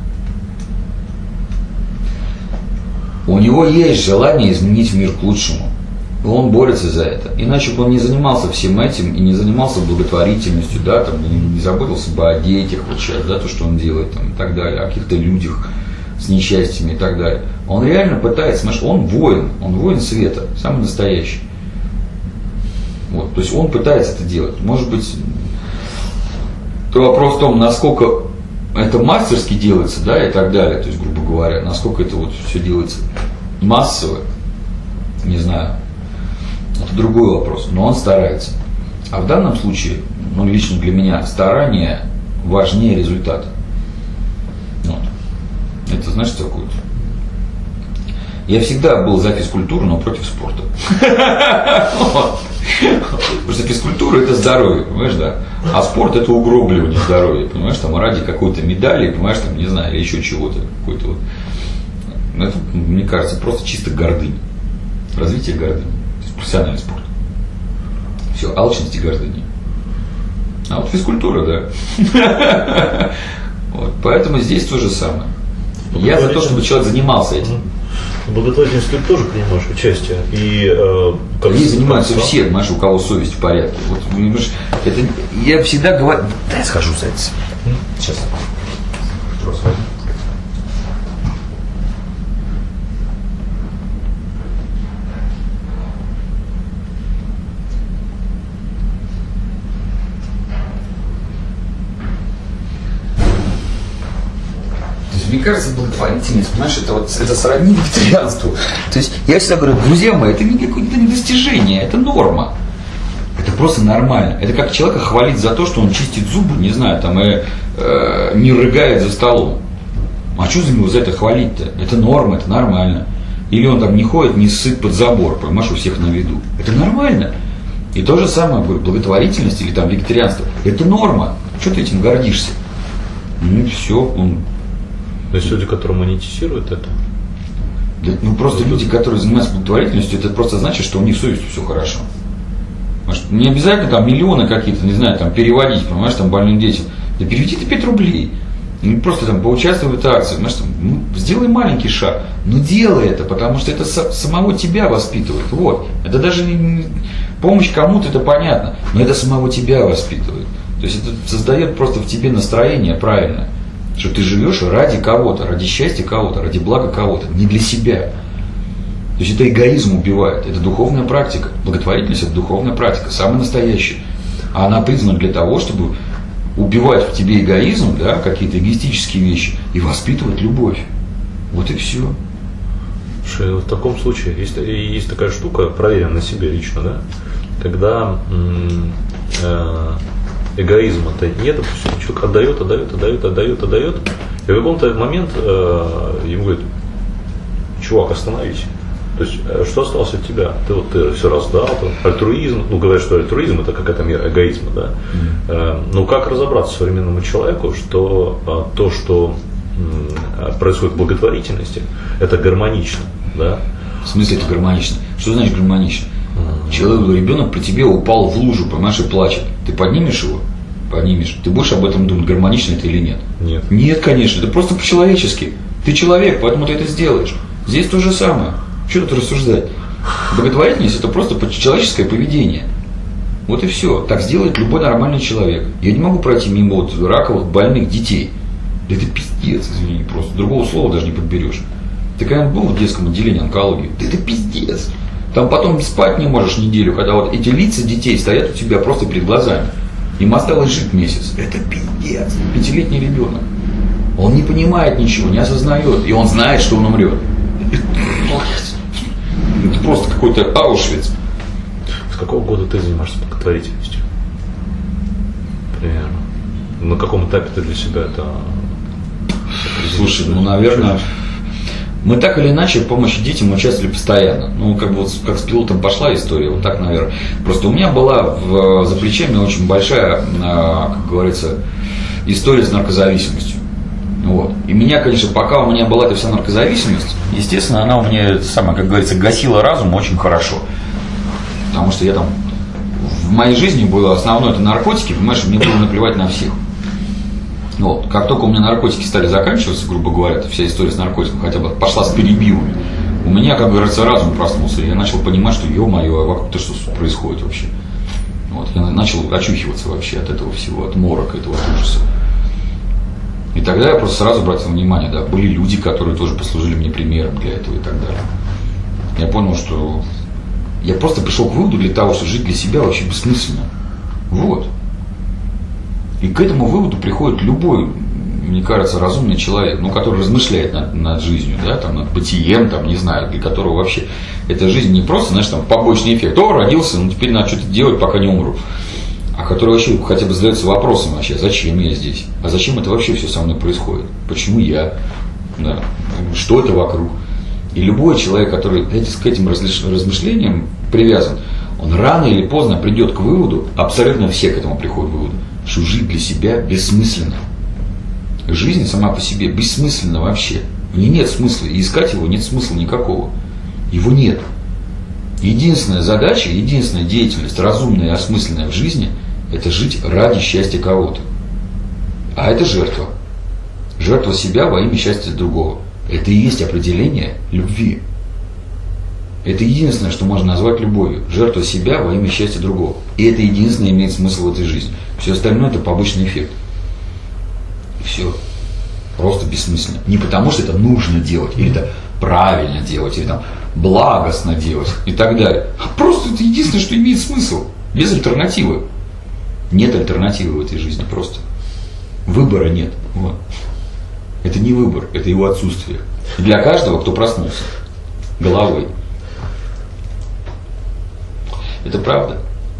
У него есть желание изменить мир к лучшему. И он борется за это. Иначе бы он не занимался всем этим и не занимался благотворительностью, да, там, не, не заботился бы о детях, вот сейчас, да, то, что он делает, там, и так далее, о каких-то людях с несчастьями и так далее. Он реально пытается, знаешь, он воин, он воин света, самый настоящий. Вот, то есть он пытается это делать. Может быть, то вопрос в том, насколько это мастерски делается, да, и так далее, то есть, грубо говоря, насколько это вот все делается массово, не знаю, это другой вопрос, но он старается. А в данном случае, ну, лично для меня, старание важнее результата. Вот. Это, знаешь, что такое? Я всегда был за физкультуру, но против спорта. Потому что физкультура – это здоровье, понимаешь, да? А спорт – это угробливание здоровья, понимаешь, там ради какой-то медали, понимаешь, там, не знаю, или еще чего-то, какой-то вот. Это, мне кажется, просто чисто гордыня. Развитие гордыни. То есть профессиональный спорт. Все, алчность и гордыня. А вот физкультура, да. Вот, поэтому здесь то же самое. Я за то, чтобы человек занимался этим. В благотворительности ты тоже принимаешь участие. И, э, как Ей занимаются как, все, знаешь, у кого совесть в порядке. Вот, понимаешь, это, я всегда говорю... Да, я схожу за это. Сейчас. Просто. Мне кажется, благотворительность, понимаешь, это, вот, это сродни вегетарианству. То есть я всегда говорю: друзья мои, это не какое-то не достижение, это норма. Это просто нормально. Это как человека хвалить за то, что он чистит зубы, не знаю, там, и э, не рыгает за столом. А что за него за это хвалить-то? Это норма, это нормально. Или он там не ходит, не ссыт под забор, понимаешь, у всех на виду. Это нормально. И то же самое, говорю, благотворительность или там вегетарианство. Это норма. Что ты этим гордишься? Ну все, он... То есть люди, которые монетизируют это? Да, ну просто люди, которые занимаются благотворительностью, это просто значит, что у них с совестью все хорошо. Может, не обязательно там миллионы какие-то, не знаю, там переводить, понимаешь, там больным детям. Да переведи ты пять рублей. Ну, просто там поучаствуй в этой акции, понимаешь, там, ну, сделай маленький шаг. Но делай это, потому что это со- самого тебя воспитывает. Вот. Это даже не, не, помощь кому-то, это понятно, но это самого тебя воспитывает. То есть это создает просто в тебе настроение правильное. Что ты живешь ради кого-то, ради счастья кого-то, ради блага кого-то, не для себя. То есть это эгоизм убивает, это духовная практика. Благотворительность – это духовная практика, самая настоящая. А она призвана для того, чтобы убивать в тебе эгоизм, да, какие-то эгоистические вещи, и воспитывать любовь. Вот и все. Слушай, в таком случае есть, есть такая штука, проверенная на себе лично, да, когда м- э- эгоизма-то нет, допустим, человек отдает, отдает, отдает, отдает, отдает, и в каком-то момент э, ему говорит: чувак, остановись. То есть, э, что осталось от тебя? Ты вот ты все раздал, там, альтруизм, ну говорят, что альтруизм это какая-то мера эгоизма, да. Mm. Э, ну как разобраться современному человеку, что э, то, что э, происходит в благотворительности, это гармонично, да? В смысле это гармонично? Что значит гармонично? Человек, ребенок при тебе упал в лужу, понимаешь, и плачет. Ты поднимешь его? Поднимешь. Ты будешь об этом думать, гармонично это или нет? Нет. Нет, конечно. Это просто по-человечески. Ты человек, поэтому ты это сделаешь. Здесь то же самое. Что тут рассуждать? Благотворительность – это просто человеческое поведение. Вот и все. Так сделает любой нормальный человек. Я не могу пройти мимо вот раковых, больных детей. Да это пиздец, извини, просто. Другого слова даже не подберешь. Ты когда-нибудь был в детском отделении онкологии? Да это пиздец. Там потом спать не можешь неделю, когда вот эти лица детей стоят у тебя просто перед глазами. Им осталось жить месяц. Это пиздец. Пятилетний ребенок. Он не понимает ничего, не осознает. И он знает, что он умрет. Это просто какой-то Аушвиц. С какого года ты занимаешься благотворительностью? Примерно. На каком этапе ты для себя это... Слушай, ну, наверное, мы так или иначе в помощи детям участвовали постоянно. Ну, как бы вот как с пилотом пошла история, вот так, наверное. Просто у меня была в, за плечами очень большая, как говорится, история с наркозависимостью. Вот. И меня, конечно, пока у меня была эта вся наркозависимость, естественно, она у меня, самое, как говорится, гасила разум очень хорошо. Потому что я там, в моей жизни было основное это наркотики, понимаешь, мне было наплевать на всех. Вот. Как только у меня наркотики стали заканчиваться, грубо говоря, вся история с наркотиком хотя бы пошла с перебивами, у меня, как говорится, разум проснулся. И я начал понимать, что ё-моё, а вокруг-то что происходит вообще. Вот. Я начал очухиваться вообще от этого всего, от морока, этого ужаса. И тогда я просто сразу обратил внимание, да, были люди, которые тоже послужили мне примером для этого и так далее. Я понял, что я просто пришел к выводу для того, что жить для себя вообще бессмысленно. Вот. И к этому выводу приходит любой, мне кажется, разумный человек, ну, который размышляет над, над жизнью, да, там, над бытием, там, не знаю, для которого вообще эта жизнь не просто, знаешь, там, побочный эффект. О, родился, ну, теперь надо что-то делать, пока не умру. А который вообще хотя бы задается вопросом вообще, зачем я здесь? А зачем это вообще все со мной происходит? Почему я? Да. Что это вокруг? И любой человек, который к этим размышлениям привязан, он рано или поздно придет к выводу, абсолютно все к этому приходят к выводу, что жить для себя бессмысленно. Жизнь сама по себе бессмысленна вообще. В ней нет смысла, и искать его нет смысла никакого. Его нет. Единственная задача, единственная деятельность, разумная и осмысленная в жизни, это жить ради счастья кого-то. А это жертва. Жертва себя во имя счастья другого. Это и есть определение любви. Это единственное, что можно назвать любовью. Жертва себя во имя счастья другого. И это единственное имеет смысл в этой жизни. Все остальное это побочный эффект. И все. Просто бессмысленно. Не потому, что это нужно делать, или это правильно делать, или там благостно делать и так далее. А просто это единственное, что имеет смысл. Без альтернативы. Нет альтернативы в этой жизни просто. Выбора нет. Вот. Это не выбор, это его отсутствие. И для каждого, кто проснулся головой. Это правда.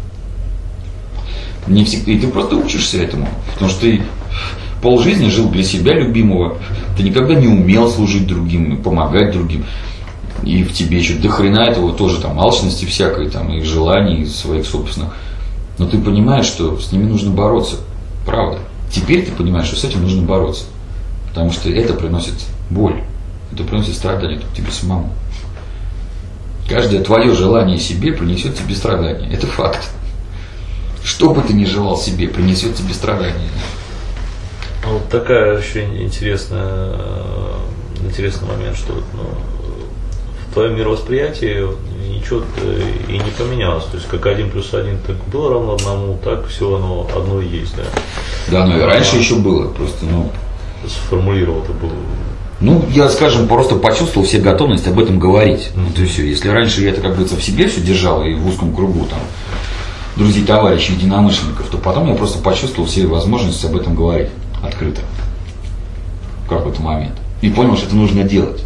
Не всегда, и ты просто учишься этому. Потому что ты полжизни жил для себя любимого. Ты никогда не умел служить другим, помогать другим. И в тебе еще до хрена этого тоже там алчности всякой, там, и желаний своих собственных. Но ты понимаешь, что с ними нужно бороться. Правда. Теперь ты понимаешь, что с этим нужно бороться. Потому что это приносит боль. Это приносит страдания тебе самому. Каждое твое желание себе принесет тебе страдания. Это факт. Что бы ты ни желал себе, принесет тебе страдания. А вот такая очень интересная, интересный момент, что ну, в твоем мировосприятии ничего и не поменялось. То есть как один плюс один так было равно одному, так все оно одно и есть. Да, да, но и раньше еще было. Просто, ну, сформулировал это было. Ну, я, скажем, просто почувствовал все готовность об этом говорить. Mm-hmm. Вот и все. Если раньше я это, как говорится, в себе все держал и в узком кругу там друзей, товарищей, единомышленников, то потом я просто почувствовал все возможности об этом говорить открыто. В какой-то момент. И понял, что это нужно делать.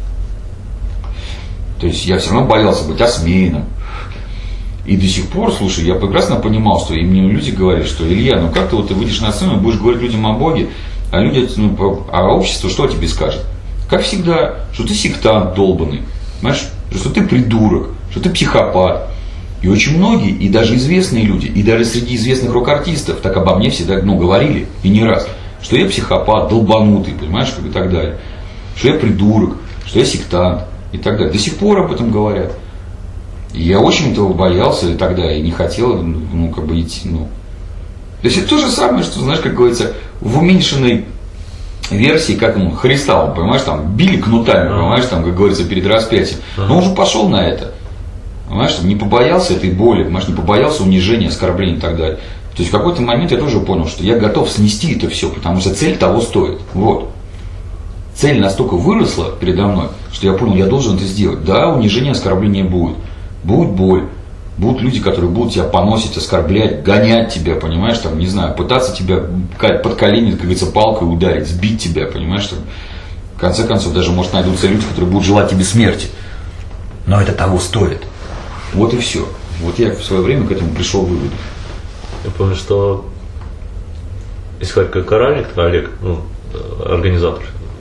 То есть я все равно боялся быть осмеянным. И до сих пор, слушай, я прекрасно понимал, что и мне люди говорят, что Илья, ну как ты вот ты выйдешь на сцену и будешь говорить людям о Боге, а люди, ну, а общество что тебе скажет? Как всегда, что ты сектант долбанный, понимаешь, что ты придурок, что ты психопат. И очень многие, и даже известные люди, и даже среди известных рок-артистов так обо мне всегда, ну, говорили, и не раз, что я психопат, долбанутый, понимаешь, как и так далее, что я придурок, что я сектант и так далее. До сих пор об этом говорят. И я очень этого боялся тогда и не хотел, ну, как бы идти, ну. То есть это то же самое, что, знаешь, как говорится, в уменьшенной версии, как ему, Христа, понимаешь, там, били кнутами, понимаешь, там, как говорится, перед распятием. Но он же пошел на это. Понимаешь, не побоялся этой боли, понимаешь, не побоялся унижения, оскорбления и так далее. То есть в какой-то момент я тоже понял, что я готов снести это все, потому что цель того стоит. Вот. Цель настолько выросла передо мной, что я понял, я должен это сделать. Да, унижение, оскорбление будет. Будет боль. Будут люди, которые будут тебя поносить, оскорблять, гонять тебя, понимаешь, там, не знаю, пытаться тебя под колени, как говорится, палкой ударить, сбить тебя, понимаешь, там. В конце концов, даже, может, найдутся люди, которые будут желать тебе смерти. но это того стоит. Вот и все. Вот я в свое время к этому пришел к выводу. Я помню, что есть Харьков Каральник, Олег, ну, организатор,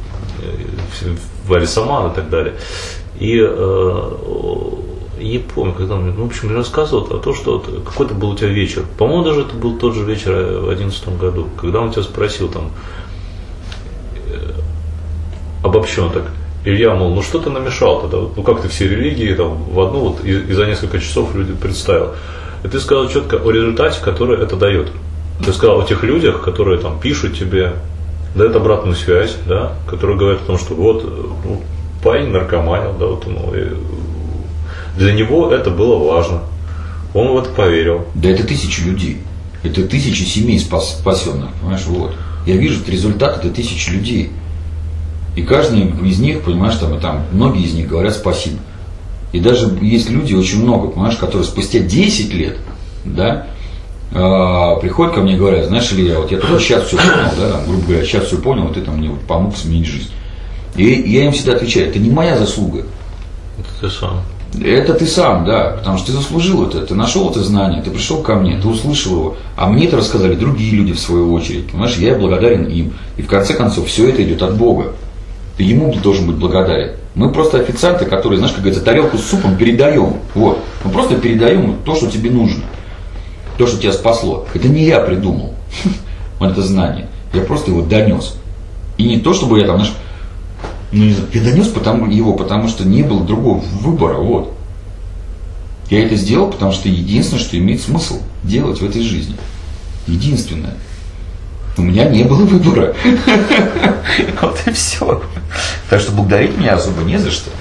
Валя Саман и так далее. И э, не помню, когда он, ну, в общем, рассказывал о том, что вот какой-то был у тебя вечер. По-моему, даже это был тот же вечер в две тысячи одиннадцатом году, когда он тебя спросил там э, обобщенно так: Илья, мол, ну что ты намешал тогда? Ну как ты все религии там в одну вот и, и за несколько часов люди представил? И ты сказал четко о результате, который это дает. Ты сказал о тех людях, которые там пишут тебе, дают обратную связь, да, которые говорят о том, что вот, ну, парень наркоманил, да, вот, ну, для него это было важно. Он в это поверил. Да это тысячи людей. Это тысячи семей спас, спасенных, понимаешь, вот. Я вижу, что результат это тысячи людей. И каждый из них, понимаешь, там, и там многие из них говорят спасибо. И даже есть люди, очень много, понимаешь, которые спустя десять лет, да, э, приходят ко мне и говорят: знаешь, Илья, вот я только сейчас все понял, да, там, грубо говоря, сейчас все понял, вот ты там мне вот помог сменить жизнь. И я им всегда отвечаю: это не моя заслуга. Это ты сам. Это ты сам, да, потому что ты заслужил это, ты нашел это знание, ты пришел ко мне, ты услышал его, а мне это рассказали другие люди в свою очередь, понимаешь, я благодарен им. И в конце концов все это идет от Бога. Ты ему должен быть благодарен. Мы просто официанты, которые, знаешь, как говорится, тарелку с супом передаем. Вот. Мы просто передаем то, что тебе нужно. То, что тебя спасло. Это не я придумал. Это знание. Я просто его донес. И не то, чтобы я там, знаешь, ну, не знаю, я донес потому, его, потому что не было другого выбора. Вот. Я это сделал, потому что единственное, что имеет смысл делать в этой жизни. Единственное. У меня не было выбора. Вот и все. Так что благодарить меня особо не за что.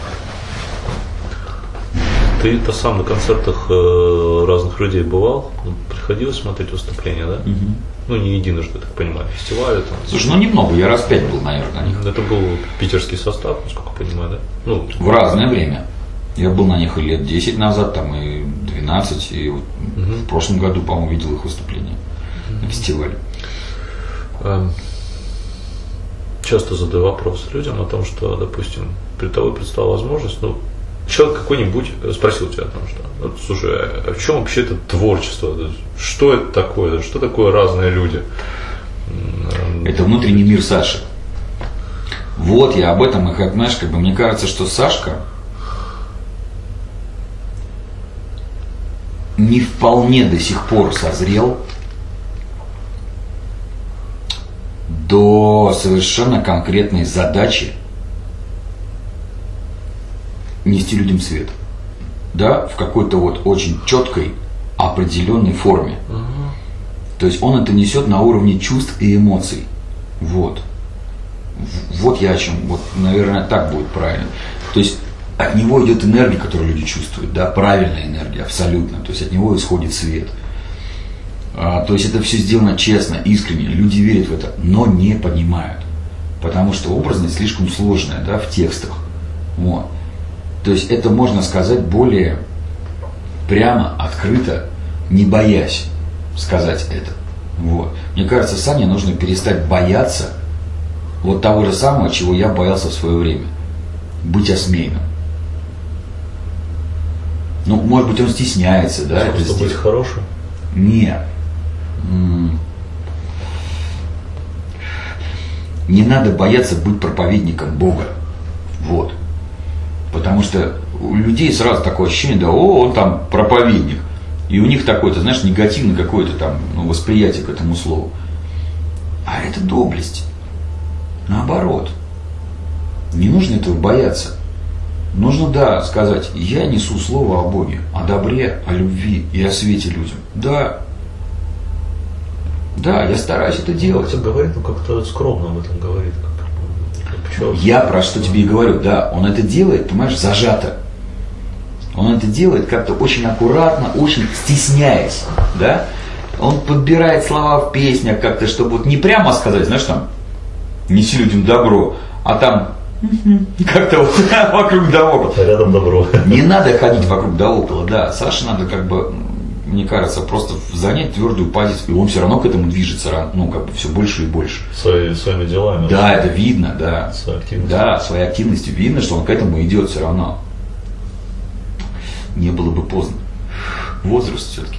Ты-то сам на концертах э, разных людей бывал? Приходилось смотреть выступления, да? Угу. Ну, не единожды, я так понимаю, фестивали там. Слушай, ну немного, я раз пять был, наверное, на них. Это был питерский состав, насколько я понимаю, да? Ну, в разное время. Я был на них и лет десять назад, там, и двенадцать, и вот угу. в прошлом году, по-моему, видел их выступления угу. на фестивале. Часто задаю вопрос людям о том, что, допустим, перед тобой предстала возможность, ну, человек какой-нибудь спросил тебя о том, что, вот, слушай, а в чем вообще это творчество? Что это такое? Что такое разные люди? Это внутренний мир Саши. Вот я об этом, и, как, знаешь, как бы мне кажется, что Сашка не вполне до сих пор созрел до совершенно конкретной задачи нести людям свет. Да, в какой-то вот очень четкой, определенной форме. Угу. То есть он это несет на уровне чувств и эмоций. Вот. Вот я о чем. Вот, наверное, так будет правильно. То есть от него идет энергия, которую люди чувствуют. Да, правильная энергия, абсолютно. То есть от него исходит свет. То есть это все сделано честно, искренне, люди верят в это, но не понимают, потому что образность слишком сложная, да, в текстах. Вот. То есть это можно сказать более прямо, открыто, не боясь сказать это. Вот. Мне кажется, Сане нужно перестать бояться вот того же самого, чего я боялся в свое время. Быть осмеянным. Ну, может быть, он стесняется, да? Просто быть хорошим? Нет. Не надо бояться быть проповедником Бога. Вот. Потому что у людей сразу такое ощущение, да, о, он там проповедник. И у них такое-то, знаешь, негативное какое-то там, ну, восприятие к этому слову. А это доблесть. Наоборот. Не нужно этого бояться. Нужно, да, сказать: я несу слово о Боге, о добре, о любви и о свете людям. Да. Да, я стараюсь это делать. Он говорит, ну как-то скромно об этом говорит. Как, я про что тебе и говорю, да, он это делает, понимаешь, зажато. Он это делает как-то очень аккуратно, очень стесняясь, да. Он подбирает слова в песнях как-то, чтобы вот не прямо сказать, знаешь, там, неси людям добро, а там как-то вот вокруг да около. Рядом добро. Не надо ходить вокруг да около, да. Саше надо как бы, мне кажется, просто занять твердую позицию, и он все равно к этому движется, ну, как бы все больше и больше. Свои, своими делами. Да, это видно, да. Своей активностью. Да, своей активностью видно, что он к этому идет все равно. не было бы поздно. Возраст все-таки.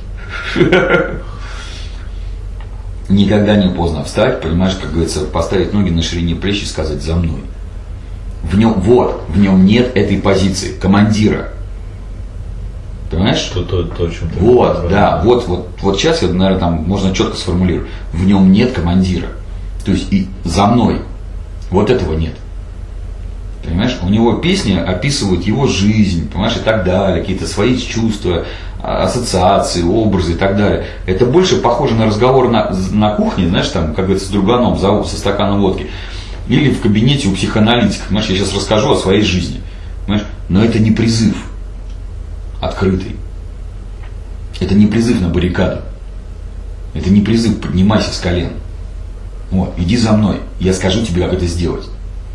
Никогда не поздно встать, понимаешь, как говорится, поставить ноги на ширине плеч и сказать «за мной». В нем, вот, в нем нет этой позиции, командира. Понимаешь? То, то, то, о чем ты вот, говоришь, да, вот, вот, вот сейчас, я, наверное, там можно четко сформулировать. В нем нет командира. То есть и за мной. Вот этого нет. Понимаешь? У него песни описывают его жизнь, понимаешь, и так далее, какие-то свои чувства, ассоциации, образы и так далее. Это больше похоже на разговор на, на кухне, знаешь, там, как говорится, с друганом за, со стаканом водки. Или в кабинете у психоаналитика. Понимаешь, я сейчас расскажу о своей жизни. Понимаешь? Но это не призыв открытый. Это не призыв на баррикаду. Это не призыв «поднимайся с колен». Вот, иди за мной, я скажу тебе, как это сделать.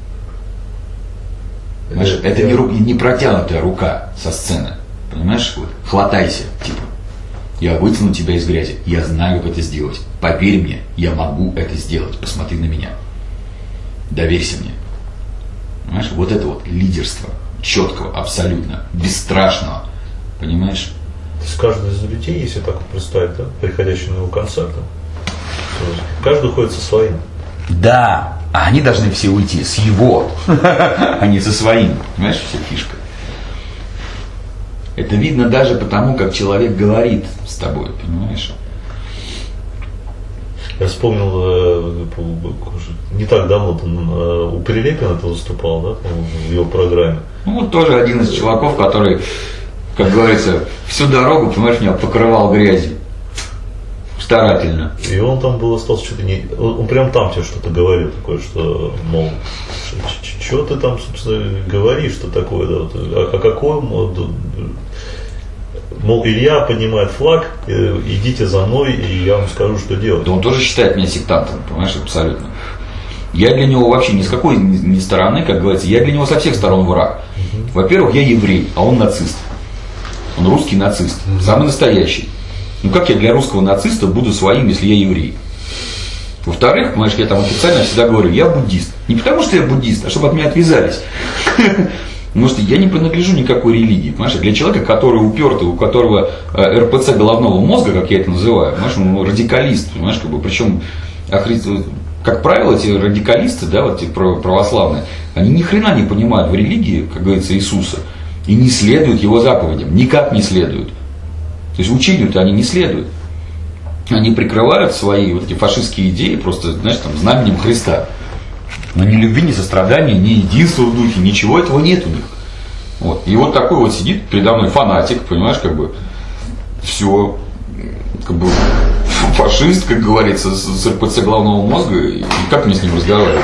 Понимаешь? Это, это не, не протянутая рука со сцены. Понимаешь? Вот, хватайся, типа. Я вытяну тебя из грязи. Я знаю, как это сделать. Поверь мне, я могу это сделать. Посмотри на меня. Доверься мне. Понимаешь? Вот это вот лидерство. Четкого, абсолютно. Бесстрашного. Понимаешь? То есть каждый из людей, если так вот представить, да, приходящий на его концерты, каждый уходит со своим. Да, а они должны все уйти с его, а не со своим. Понимаешь, вся фишка. Это видно даже потому, как человек говорит с тобой, понимаешь? Я вспомнил, не так давно у Прилепина ты выступал, да, в его программе. Ну, вот тоже один из чуваков, который, как говорится, всю дорогу, понимаешь, меня покрывал грязью. Старательно. И он там был, остался что-то не... Он прям там тебе что-то говорил такое, что, мол, что ты там, собственно, говоришь, что такое, да, вот, а, а какой, мол, Илья поднимает флаг, идите за мной, и я вам скажу, что делать. Да он тоже считает меня сектантом, понимаешь, абсолютно. Я для него вообще ни с какой ни стороны, как говорится, я для него со всех сторон враг. Угу. Во-первых, я еврей, а он нацист. Он русский нацист, угу. Самый настоящий. Ну как я для русского нациста буду своим, если я еврей? Во-вторых, понимаешь, я там официально всегда говорю, я буддист. Не потому что я буддист, а чтобы от меня отвязались. Потому что я не принадлежу никакой религии. Понимаешь, для человека, который упертый, у которого эр пэ цэ головного мозга, как я это называю, понимаешь, он радикалист, понимаешь, как бы, причем, как правило, эти радикалисты, да, вот эти православные, они ни хрена не понимают в религии, как говорится, Иисуса, и не следуют его заповедям, никак не следуют. То есть учению-то они не следуют. Они прикрывают свои вот эти фашистские идеи просто, знаешь, там, знаменем Христа. Но ни любви, ни сострадания, ни единства в духе, ничего этого нет у них. Вот. И вот такой вот сидит передо мной фанатик, понимаешь, как бы, все, как бы, фашист, как говорится, с эр пэ цэ головного мозга, и как мне с ним разговаривать?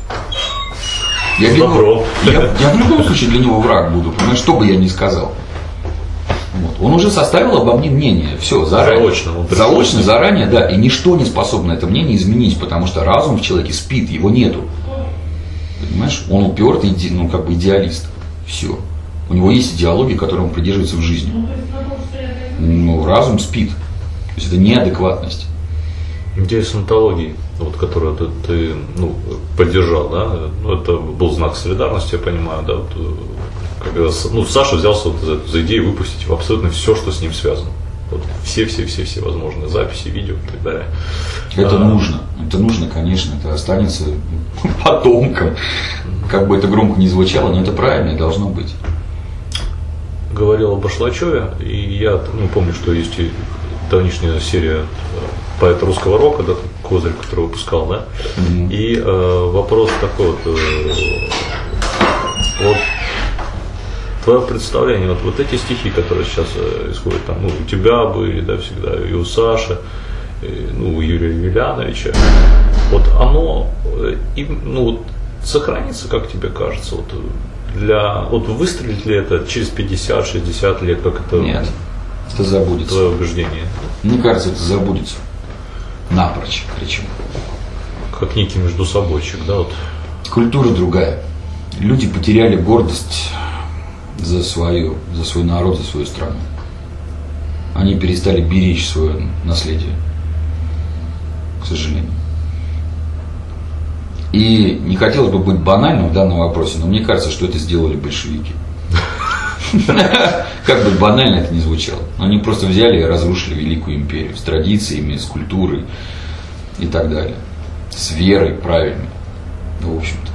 Я, для него, я, я в любом случае для него враг буду, понимаешь, что бы я ни сказал. Вот. Он уже составил обо мне мнение, все, заранее. Заочно, Заочно, заранее, да, и ничто не способно это мнение изменить, потому что разум в человеке спит, его нету. Понимаешь, он упертый, ну, как бы идеалист. Все. У него есть идеология, которой он придерживается в жизни. Но разум спит. То есть это неадекватность. Идея с онтологией, вот, которую ты, ты ну, поддержал, да, ну, это был знак солидарности, я понимаю, да, вот, когда, ну, Саша взялся вот за, за идею выпустить абсолютно все, что с ним связано. Вот, все-все-все-все возможные записи, видео и так далее. Это а, нужно, это нужно, конечно, это останется потомкам. Как бы это громко не звучало, но это правильно и должно быть. Говорил о Башлачеве, и я, ну, помню, что есть и давнишняя серия поэта русского рока, да, Козырь, который выпускал, да, mm-hmm. и э, вопрос такой вот, э, вот твое представление, вот, вот эти стихи, которые сейчас э, исходят, там, ну, у тебя были, да, всегда, и у Саши, и, ну, у Юрия Юляновича, вот оно, э, и, ну, вот, сохранится, как тебе кажется, вот, для, вот выстрелит ли это через пятьдесят-шестьдесят лет, как это? Нет, это забудется. Твое убеждение? Мне кажется, это забудется. Напрочь, причем. Как некий междусобойчик, да, вот. Культура другая. Люди потеряли гордость за свою, за свой народ, за свою страну. Они перестали беречь свое наследие, к сожалению. И не хотелось бы быть банальным в данном вопросе, но мне кажется, что это сделали большевики. Как бы банально это ни звучало. Они просто взяли и разрушили великую империю с традициями, с культурой и так далее. С верой правильной. В общем-то.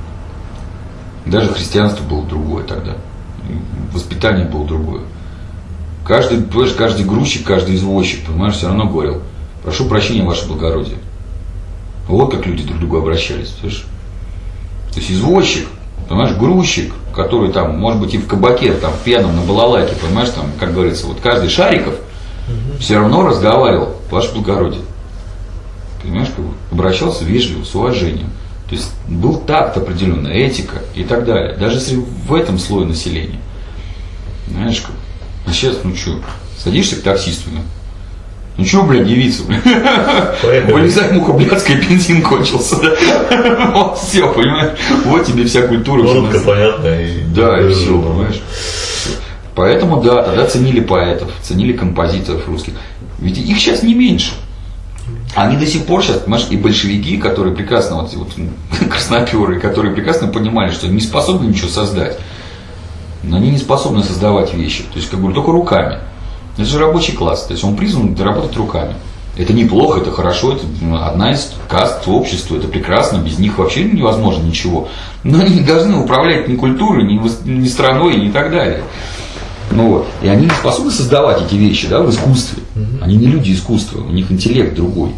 Даже христианство было другое тогда. Воспитание было другое. Каждый, понимаешь, каждый грузчик, каждый извозчик, понимаешь, все равно говорил: прошу прощения, ваше благородие. Вот как люди друг к другу обращались. Слышишь? То есть извозчик, понимаешь, грузчик, который там, может быть, и в кабаке, там, пьяном, на балалайке, понимаешь, там, как говорится, вот каждый Шариков угу. все равно разговаривал: ваше благородие. Понимаешь, как бы обращался вежливо, с уважением. То есть был такт определенный, этика и так далее. Даже если в этом слое населения. Знаешь, как? А сейчас, ну что, садишься к таксисту, ну, ну что, блядь, девица, блядь, вылезай, муха блядская, бензин кончился, да? Вот все, понимаешь, вот тебе вся культура. Шутка понятная. Да, и все, понимаешь. Поэтому, да, тогда ценили поэтов, ценили композиторов русских. Ведь их сейчас не меньше. Они до сих пор сейчас, понимаешь, и большевики, которые прекрасно, вот, вот красноперы, которые прекрасно понимали, что не способны ничего создать. Но они не способны создавать вещи. То есть, как бы, только руками. Это же рабочий класс. То есть он призван работать руками. Это неплохо, это хорошо, это одна из каст общества, это прекрасно, без них вообще невозможно ничего. Но они не должны управлять ни культурой, ни, ни страной, ни так далее. Ну, вот. И они не способны создавать эти вещи, да, в искусстве. Они не люди искусства, у них интеллект другой.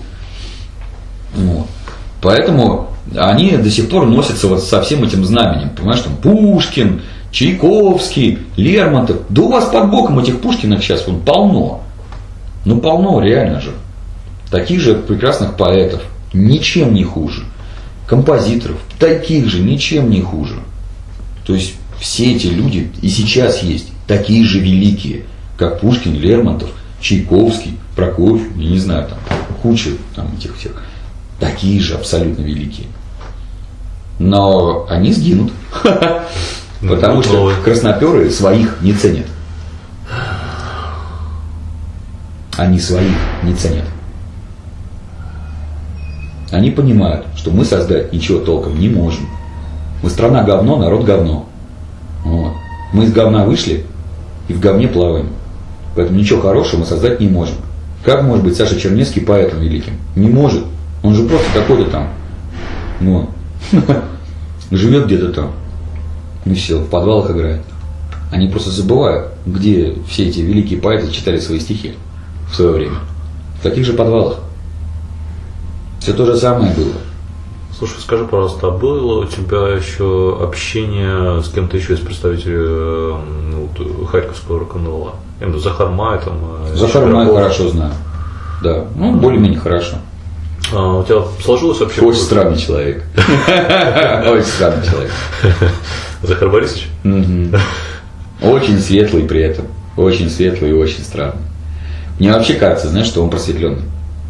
Вот. Поэтому они до сих пор носятся вот со всем этим знаменем. Понимаешь, там Пушкин, Чайковский, Лермонтов. Да у вас под боком этих Пушкинов сейчас вон полно. Ну полно, реально же. Таких же прекрасных поэтов, ничем не хуже. Композиторов, таких же, ничем не хуже. То есть все эти люди и сейчас есть такие же великие, как Пушкин, Лермонтов, Чайковский, Прокофьев, я не знаю, там куча там, этих всех. Такие же абсолютно великие. Но они сгинут. Потому что красноперы своих не ценят. Они своих не ценят. Они понимают, что мы создать ничего толком не можем. Мы страна говно, народ говно. Вот. Мы из говна вышли и в говне плаваем. Поэтому ничего хорошего мы создать не можем. Как может быть Саша Чернецкий поэтом великим? Не может. Он же просто какой-то там. Ну, живет где-то там. И все, в подвалах играет. Они просто забывают, где все эти великие поэты читали свои стихи в свое время. В таких же подвалах. Все то же самое было. Слушай, скажи, пожалуйста, а было у тебя еще общение с кем-то еще из представителей ну, харьковского рок-н-ролла? Я имею в виду Захар Май там. Захар Май хорошо знаю. Да, ну более-менее хорошо. А у тебя сложилось вообще? Очень странный человек. Очень странный человек. Захар Борисович? Очень светлый при этом. Очень светлый и очень странный. Мне вообще кажется, знаешь, что он просветленный.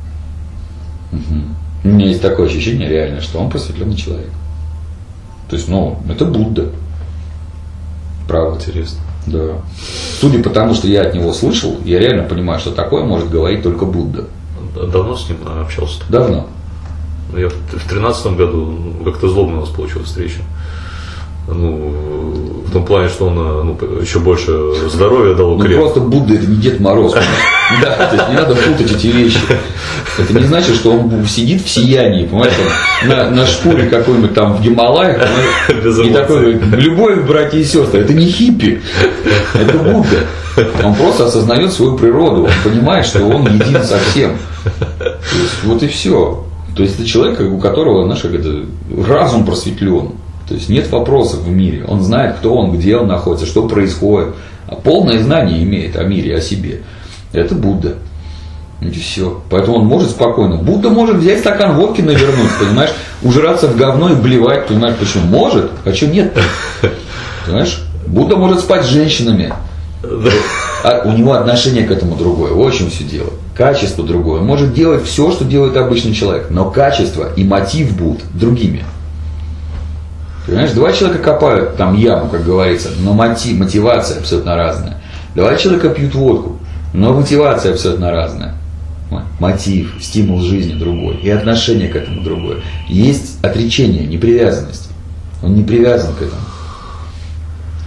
У меня есть такое ощущение реально, что он просветленный человек. То есть, ну, это Будда. Правда. Интересно. Да. Судя по тому, что я от него слышал, я реально понимаю, что такое может говорить только Будда. Давно с ним общался? Давно. Я в тринадцатом году как-то злобно у нас получилась встреча. Ну, в том плане, что он ну, еще больше здоровья дал. Ну, просто Будда — это не Дед Мороз. Да, то есть не надо путать эти вещи. Это не значит, что он сидит в сиянии, понимаешь, на, на шкуре какой-нибудь там в Гималаях, и такой: любовь, братья и сестры. Это не хиппи, это Будда. Он просто осознает свою природу, он понимает, что он един со всем. То есть, вот и все. То есть это человек, у которого, знаешь, как это, разум просветлен. То есть нет вопросов в мире. Он знает, кто он, где он находится, что происходит. А полное знание имеет о мире, о себе. Это Будда. И все. Поэтому он может спокойно. Будда может взять стакан водки навернуть, понимаешь, ужраться в говно и блевать, понимаешь, почему? Может, а что нет-то? Понимаешь? Будда может спать с женщинами. А у него отношение к этому другое. В общем, все дело. Качество другое. Он может делать все, что делает обычный человек. Но качество и мотив будут другими. Понимаешь, два человека копают там яму, как говорится, но мотив, мотивация абсолютно разная. Два человека пьют водку, но мотивация абсолютно разная. Мотив, стимул жизни другой, и отношение к этому другое. Есть отречение, непривязанность. Он не привязан к этому.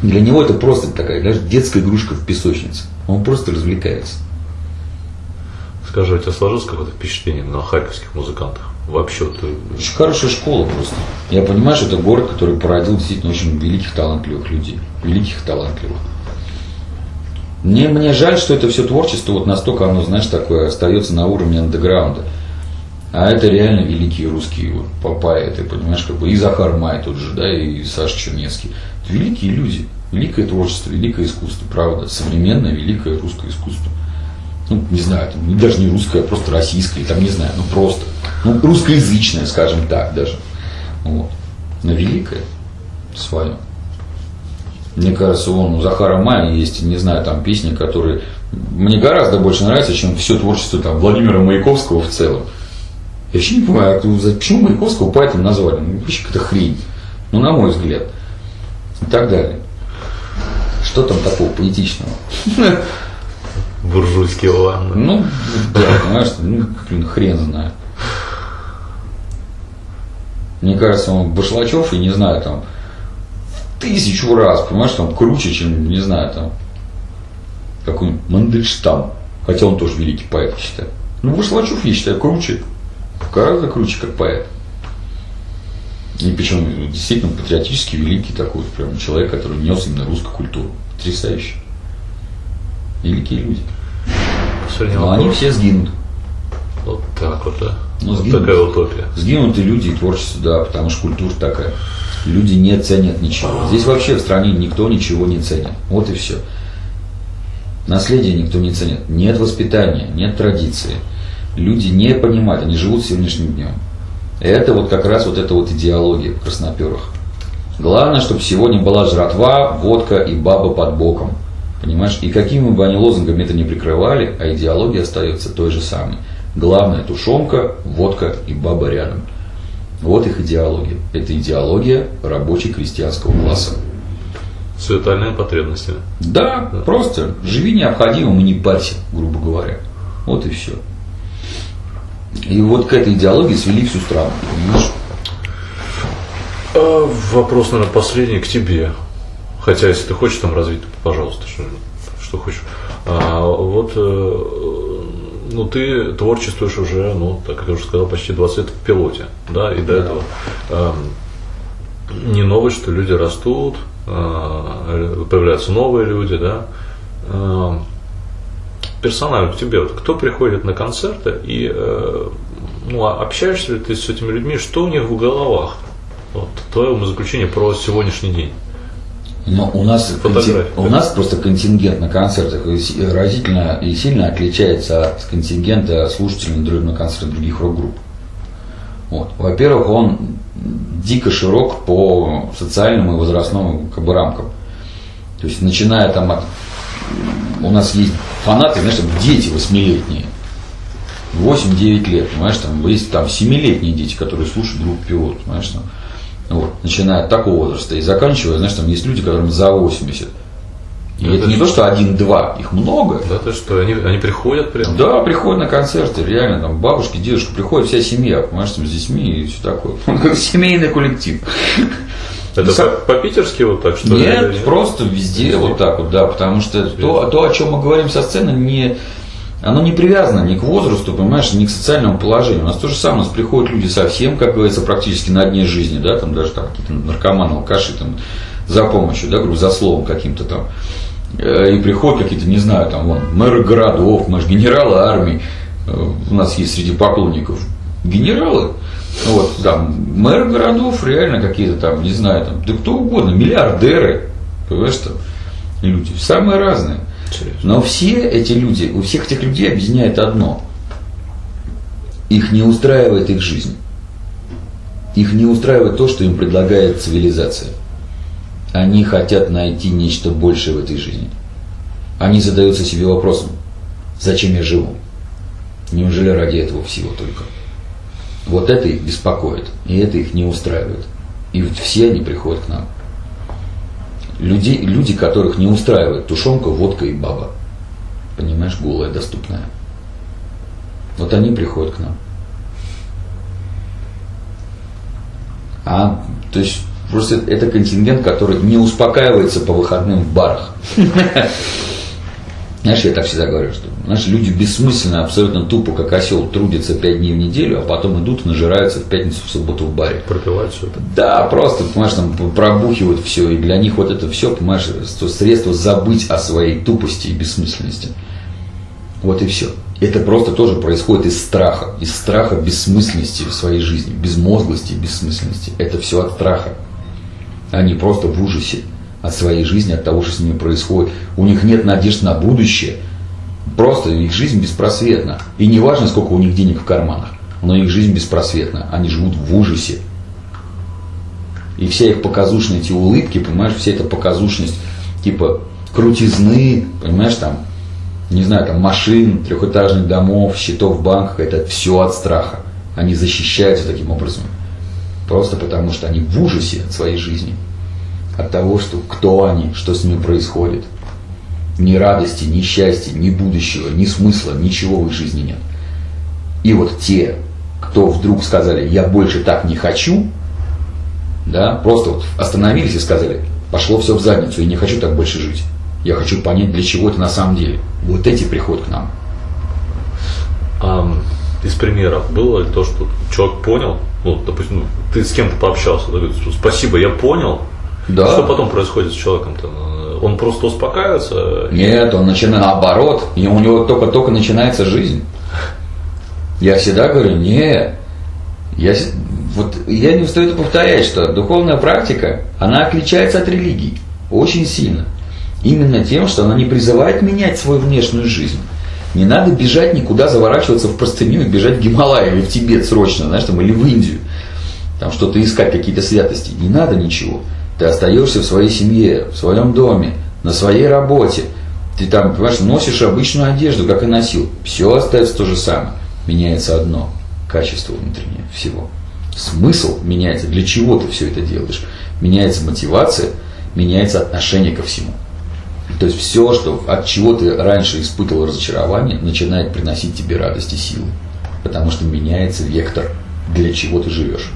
Для него это просто такая, даже детская игрушка в песочнице. Он просто развлекается. Скажи, у тебя сложилось какое-то впечатление на харьковских музыкантах? Вообще, ты... Очень хорошая школа просто. Я понимаю, что это город, который породил действительно очень великих, талантливых людей. Великих и талантливых. Мне, мне жаль, что это все творчество вот настолько, оно, знаешь, такое, остается на уровне андеграунда. А это реально великие русские вот, поэты, понимаешь, как бы и Захар Май тот же, да, и Саша Чернецкий. Это великие люди, великое творчество, великое искусство, правда, современное великое русское искусство. Ну, не знаю, там, даже не русское, а просто российское, там, не знаю, ну просто, ну, русскоязычное, скажем так, даже. Вот. Но великое свое. Мне кажется, вон у Захара Мая есть, не знаю, там песни, которые мне гораздо больше нравятся, чем все творчество там Владимира Маяковского в целом. Я вообще не понимаю, почему Маяковского поэтом назвали. Ну, вообще какая-то хрень. Ну, на мой взгляд. И так далее. Что там такого поэтичного? Буржуйские ванны. Ну, да, понимаешь, ну, блин, хрен знает. Мне кажется, он Башлачев, и не знаю, там, тысячу раз, понимаешь, там, круче, чем, не знаю, там, какой-нибудь Мандельштам. Хотя он тоже великий поэт, я считаю. Ну, Башлачев, я считаю, круче. Гораздо круче, как поэт. И причем действительно патриотически великий такой прям человек, который нес именно русскую культуру. Потрясающе. Великие люди. Но они все сгинут. Вот так вот, да. Ну, вот сгинут. Такая утопия. Сгинуты люди и творчество, да, потому что культура такая. Люди не ценят ничего. Здесь вообще в стране никто ничего не ценит. Вот и все. Наследие никто не ценит. Нет воспитания, нет традиции. Люди не понимают, они живут сегодняшним днем. Это вот как раз вот эта вот идеология в красноперах. Главное, чтобы сегодня была жратва, водка и баба под боком. Понимаешь? И какими бы они лозунгами это ни прикрывали, а идеология остается той же самой. Главное тушенка, водка и баба рядом. Вот их идеология. Это идеология рабоче-крестьянского класса. С витальными потребностями. Да, да, просто живи необходимым и не парься, грубо говоря. Вот и все. И вот к этой идеологии свели всю страну, понимаешь? А, вопрос, наверное, последний к тебе. Хотя, если ты хочешь там развить, пожалуйста, что, что хочешь. А, вот, ну, ты творчествуешь уже, ну, так как я уже сказал, почти двадцать лет в пилоте, да, и до да. этого. А, не новость, что люди растут, а, появляются новые люди, да. А, персонально к тебе, вот, кто приходит на концерты и ну, общаешься ли ты с этими людьми, что у них в головах? Вот, твое заключение про сегодняшний день. Но у нас, контин... у нас просто контингент на концертах разительно и сильно отличается от контингента слушателей на концертах других рок-групп. Вот. Во-первых, он дико широк по социальным и возрастным как бы, рамкам. То есть, начиная там от... У нас есть фанаты, знаешь, там дети восьмилетние, восемь-девять лет, понимаешь, там есть там семилетние дети, которые слушают группу «Пилот», понимаешь, там. Вот, начиная от такого возраста и заканчивая, знаешь, там есть люди, которым за восемьдесят. И это, это не то, что один-два, их много. Да, то, что они, они приходят прям? Да, приходят на концерты, реально, там бабушки, дедушки, приходит вся семья, понимаешь, там с детьми и все такое. Семейный коллектив. Это Сам... по-питерски вот так, что ли? Нет, или... просто везде, везде вот так вот, да, потому что то, то, о чем мы говорим со сцены, не, оно не привязано ни к возрасту, понимаешь, ни к социальному положению. У нас то же самое, у нас приходят люди совсем, как говорится, практически на дне жизни, да, там даже там какие-то наркоманы, алкаши, там, за помощью, да, говорю, за словом каким-то там. И приходят какие-то, не знаю, там, вон, мэры городов, может, генералы армии, у нас есть среди поклонников генералы, вот, там, мэры городов, реально какие-то там, не знаю, там, да кто угодно, миллиардеры, понимаешь, там, люди, самые разные. Но все эти люди, у всех этих людей объединяет одно. Их не устраивает их жизнь. Их не устраивает то, что им предлагает цивилизация. Они хотят найти нечто большее в этой жизни. Они задаются себе вопросом, зачем я живу? Неужели ради этого всего только? Вот это их беспокоит, и это их не устраивает. И все они приходят к нам. Люди, люди, которых не устраивает тушенка, водка и баба. Понимаешь, голая, доступная. Вот они приходят к нам. А, то есть, просто это контингент, который не успокаивается по выходным в барах. Знаешь, я так всегда говорю, что знаешь, люди бессмысленно, абсолютно тупо, как осел, трудятся пять дней в неделю, а потом идут и нажираются в пятницу, в субботу в баре. Пропивают все это. Да, просто, понимаешь, там пробухивают все, и для них вот это все, понимаешь, средство забыть о своей тупости и бессмысленности. Вот и все. Это просто тоже происходит из страха, из страха бессмысленности в своей жизни, безмозглости и бессмысленности. Это все от страха. Они просто в ужасе от своей жизни, от того, что с ними происходит. У них нет надежд на будущее. Просто их жизнь беспросветна. И не важно, сколько у них денег в карманах, но их жизнь беспросветна. Они живут в ужасе. И вся их показушные эти улыбки, понимаешь, вся эта показушность типа крутизны, понимаешь, там, не знаю, там машин, трехэтажных домов, счетов в банках, это все от страха. Они защищаются таким образом. Просто потому, что они в ужасе от своей жизни. От того, что кто они, что с ними происходит. Ни радости, ни счастья, ни будущего, ни смысла, ничего в их жизни нет. И вот те, кто вдруг сказали, я больше так не хочу, да, просто вот остановились и сказали, пошло все в задницу, я не хочу так больше жить. Я хочу понять, для чего это на самом деле. Вот эти приходят к нам. А, из примеров было ли то, что человек понял, ну, допустим, ну, ты с кем-то пообщался, ты говоришь, спасибо, я понял. Да. Что потом происходит с человеком-то? Он просто успокаивается? Нет, он начинает наоборот. И у него только-только начинается жизнь. Я всегда говорю, нет. Я, вот, я не устаю это повторять, что духовная практика, она отличается от религии очень сильно. Именно тем, что она не призывает менять свою внешнюю жизнь. Не надо бежать никуда, заворачиваться в простыню и бежать в Гималай или в Тибет срочно, знаешь, там, или в Индию. Там что-то искать, какие-то святости. Не надо ничего. Ты остаешься в своей семье, в своем доме, на своей работе. Ты там, понимаешь, носишь обычную одежду, как и носил. Все остается то же самое. Меняется одно – качество внутреннее всего. Смысл меняется. Для чего ты все это делаешь? Меняется мотивация, меняется отношение ко всему. То есть все, что, от чего ты раньше испытывал разочарование, начинает приносить тебе радость и силу. Потому что меняется вектор, для чего ты живешь.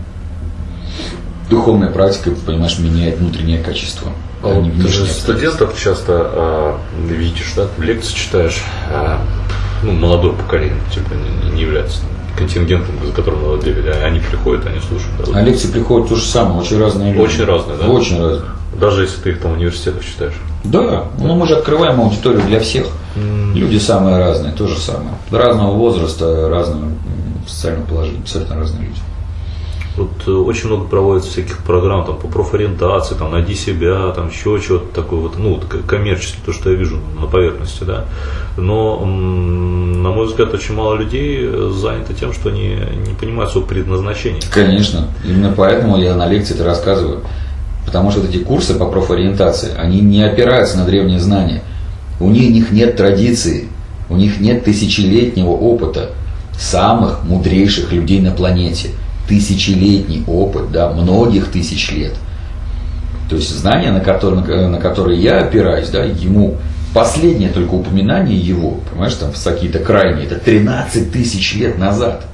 Духовная практика, понимаешь, меняет внутреннее качество. А вот ты же студентов часто а, видишь, да, лекции читаешь, а, ну, молодое поколение, типа, не, не является контингентом, за которым надо двигать, а они приходят, они слушают. Да, а лекции приходят то же самое, очень разные люди. Очень разные, да? Очень разные. Даже если ты их там в университетах читаешь. Да, ну мы же открываем аудиторию для всех. Mm. Люди самые разные, то же самое. Разного возраста, разного социального положения, абсолютно разные люди. Вот э, очень много проводится всяких программ там, по профориентации, там, найди себя, там еще чего-то такое, вот, ну, коммерческое, то, что я вижу на поверхности, да. Но, м- на мой взгляд, очень мало людей заняты тем, что они не понимают своего предназначения. Конечно, именно поэтому я на лекции это рассказываю. Потому что вот эти курсы по профориентации, они не опираются на древние знания. У них, у них нет традиции, у них нет тысячелетнего опыта самых мудрейших людей на планете. Тысячелетний опыт, да, многих тысяч лет. То есть знания, на которые, на которые я опираюсь, да, ему последнее только упоминание его, понимаешь, там какие-то крайние, это тринадцать тысяч лет назад.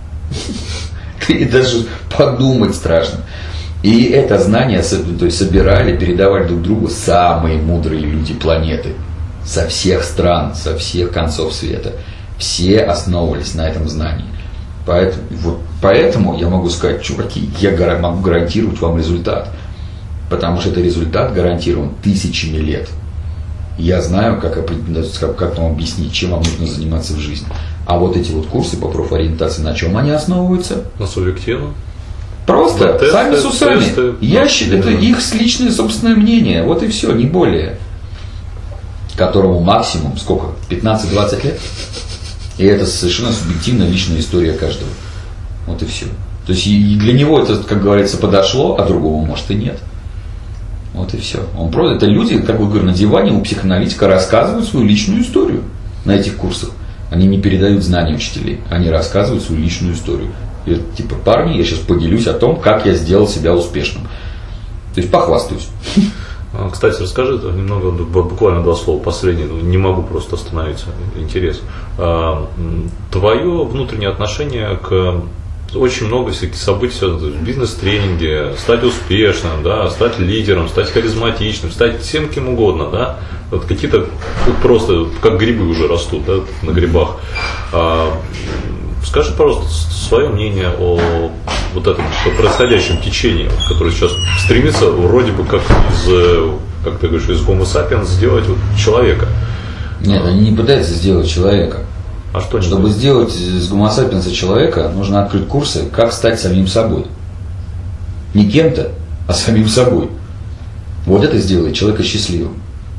И даже подумать страшно. И это знание, то есть собирали, передавали друг другу самые мудрые люди планеты. Со всех стран, со всех концов света. Все основывались на этом знании. Поэтому, вот, поэтому я могу сказать, чуваки, я могу гарантировать вам результат. Потому что этот результат гарантирован тысячами лет. Я знаю, как, как, как вам объяснить, чем вам нужно заниматься в жизни. А вот эти вот курсы по профориентации, на чем они основываются? На субъективном. Просто, да, сами с усами. Тесты, Я считаю, это их личное собственное мнение. Вот и все, не более. Которому максимум, сколько? пятнадцать-двадцать лет. И это совершенно субъективная личная история каждого. Вот и все. То есть и для него это, как говорится, подошло, а другому, может, и нет. Вот и все. Он просто, это люди, как бы говорю, на диване у психоаналитика рассказывают свою личную историю на этих курсах. Они не передают знания учителей, они рассказывают свою личную историю. И, типа, парни, я сейчас поделюсь о том, как я сделал себя успешным. То есть похвастаюсь. Кстати, расскажи немного, буквально два слова последние, не могу просто остановиться, интерес. Твое внутреннее отношение к очень много всяких событий связанных, бизнес-тренинги, стать успешным, да, стать лидером, стать харизматичным, стать всем кем угодно, да. Вот какие-то вот просто как грибы уже растут, да, на грибах. А, скажи, пожалуйста, свое мнение о вот этом происходящем течении, которое сейчас стремится вроде бы как из, как ты говоришь, из Homo sapiens сделать вот человека. Нет, они не пытаются сделать человека. А что Чтобы будет? Сделать из Homo sapiens человека, нужно открыть курсы, как стать самим собой. Не кем-то, а самим собой. Вот это сделает человека счастливым.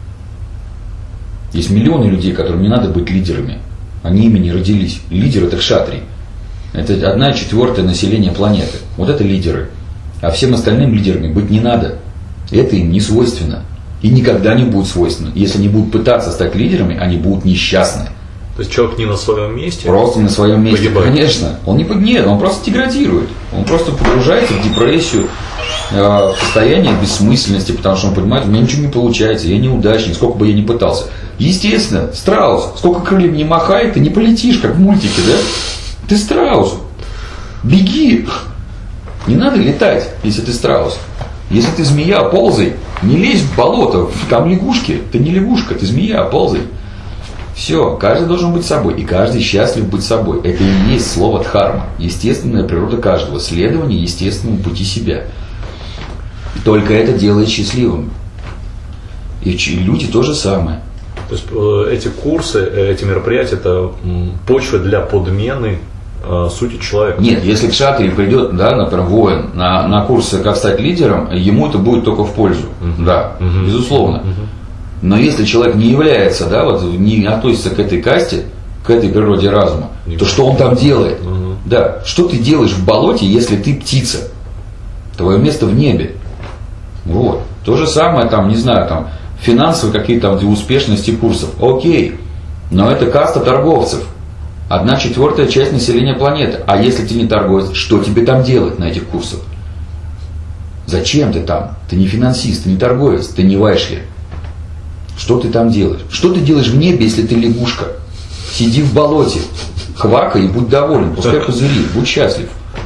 Есть миллионы людей, которым не надо быть лидерами. Они ими не родились. Лидер – это кшатрий. Это одна четвертая населения планеты. Вот это лидеры. А всем остальным лидерами быть не надо. Это им не свойственно. И никогда не будет свойственно. Если они будут пытаться стать лидерами, они будут несчастны. То есть человек не на своем месте? Просто на своем месте, погибает. Конечно. Он не погибает, он просто деградирует. Он просто погружается в депрессию, в состояние бессмысленности, потому что он понимает, у меня ничего не получается, я неудачник, сколько бы я ни пытался. Естественно, страус, сколько крыльев не махай, ты не полетишь, как в мультике, да? Ты страус. Беги. Не надо летать, если ты страус. Если ты змея, ползай. Не лезь в болото, там лягушки. Ты не лягушка, ты змея, ползай. Все, каждый должен быть собой, и каждый счастлив быть собой. Это и есть слово дхарма, естественная природа каждого, следование естественному пути себя. И только это делает счастливым. И люди то же самое. То есть эти курсы, эти мероприятия, это почва для подмены э, сути человека? Нет, если кшатрий придет, да, например, воин, на, на курсы «Как стать лидером», ему это будет только в пользу. Uh-huh. Да, uh-huh. безусловно. Uh-huh. Но если человек не является, да, вот не относится к этой касте, к этой природе разума, не то что он там делает? Угу. Да, что ты делаешь в болоте, если ты птица? Твое место в небе. Вот. То же самое, там, не знаю, там, финансовые какие-то там для успешности курсов. Окей. Но это каста торговцев. Одна четвертая часть населения планеты. А если ты не торговец, что тебе там делать на этих курсах? Зачем ты там? Ты не финансист, ты не торговец, ты не вайшли. Что ты там делаешь? Что ты делаешь в небе, если ты лягушка? Сиди в болоте, хвакай и будь доволен, пускай пузырит, будь счастлив.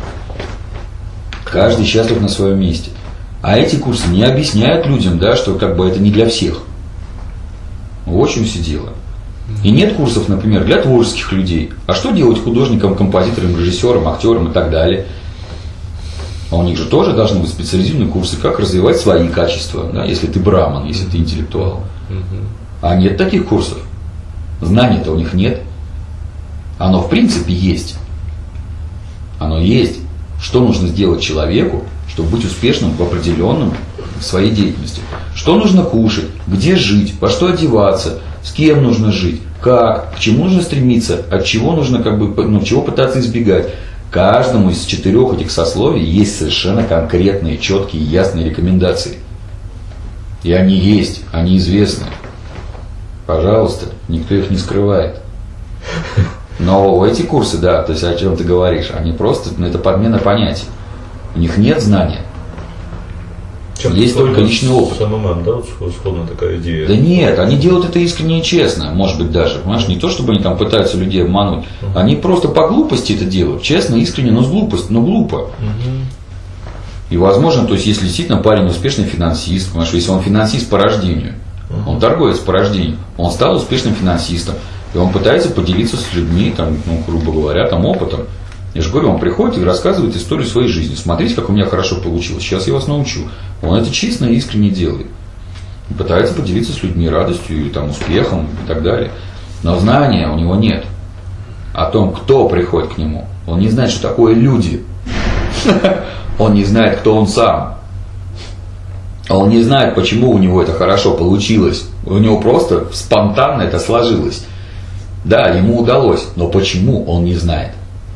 Каждый счастлив на своем месте. А эти курсы не объясняют людям, да, что как бы это не для всех. Вот в чем все дело. И нет курсов, например, для творческих людей. А что делать художникам, композиторам, режиссерам, актерам и так далее? А у них же тоже должны быть специализированные курсы, как развивать свои качества, да, если ты браман, если ты интеллектуал. А нет таких курсов. Знаний-то у них нет. Оно в принципе есть. Оно есть. Что нужно сделать человеку, чтобы быть успешным в определенном своей деятельности? Что нужно кушать, где жить, во что одеваться, с кем нужно жить, как, к чему нужно стремиться, от чего нужно как бы, ну, чего пытаться избегать. Каждому из четырех этих сословий есть совершенно конкретные, четкие, ясные рекомендации. И они есть, они известны. Пожалуйста, никто их не скрывает. Но эти курсы, да, то есть о чем ты говоришь, они просто, ну, это подмена понятий. У них нет знания. Чем есть только личный опыт. Самоман, да, сходная такая идея. Да нет, они делают это искренне и честно, может быть даже. Понимаешь, не то, чтобы они там пытаются людей обмануть. Uh-huh. Они просто по глупости это делают. Честно, искренне, но с глупостью, но глупо. Uh-huh. И возможно, то есть, если действительно парень успешный финансист, потому что если он финансист по рождению, uh-huh. он торговец по рождению, он стал успешным финансистом, и он пытается поделиться с людьми, там, ну, грубо говоря, там, опытом. Я же говорю, он приходит и рассказывает историю своей жизни. Смотрите, как у меня хорошо получилось. Сейчас я вас научу. Он это честно и искренне делает. И пытается поделиться с людьми радостью, там, успехом и так далее. Но знания у него нет о том, кто приходит к нему. Он не знает, что такое люди. Он не знает, кто он сам. Он не знает, почему у него это хорошо получилось. У него просто спонтанно это сложилось. Да, ему удалось, но почему, он не знает.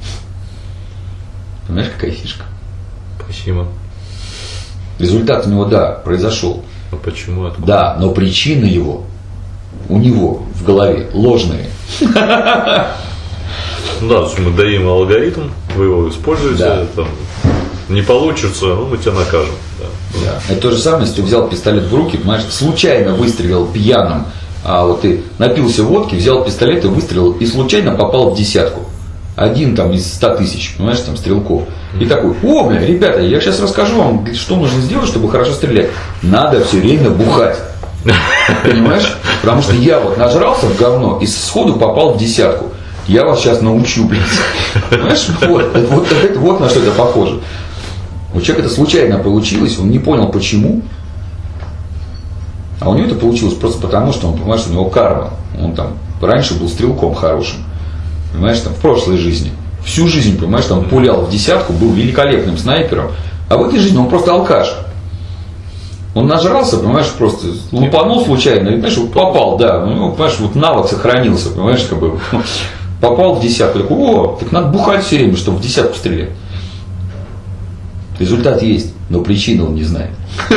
Понимаешь, какая фишка? Спасибо. Результат у него, да, произошел. А почему? Откуда? Да, но причины его у него в голове ложные. Да, то есть мы даем алгоритм, вы его используете, да. Там, не получится, ну мы тебя накажем. Да. Да. Это то же самое, если ты взял пистолет в руки, понимаешь, случайно выстрелил пьяным, а вот ты напился водки, взял пистолет и выстрелил, и случайно попал в десятку. один там из ста тысяч, понимаешь, там стрелков. И такой: о, бля, ребята, я сейчас расскажу вам, что нужно сделать, чтобы хорошо стрелять. Надо все время бухать. Понимаешь? Потому что я вот нажрался в говно и сходу попал в десятку. Я вас сейчас научу, блядь. Понимаешь? Вот, вот, вот, вот на что это похоже. У человека это случайно получилось, он не понял почему. А у него это получилось просто потому, что он, понимаешь, у него карма. Он там раньше был стрелком хорошим. Понимаешь, там в прошлой жизни. Всю жизнь, понимаешь, там пулял в десятку, был великолепным снайпером. А в этой жизни он просто алкаш. Он нажрался, понимаешь, просто лупанул случайно, и, понимаешь, вот попал, да, ну, понимаешь, вот навык сохранился, понимаешь, как бы попал в десятку, такой: о, так надо бухать все время, чтобы в десятку стрелять. Результат есть, но причину он не знает.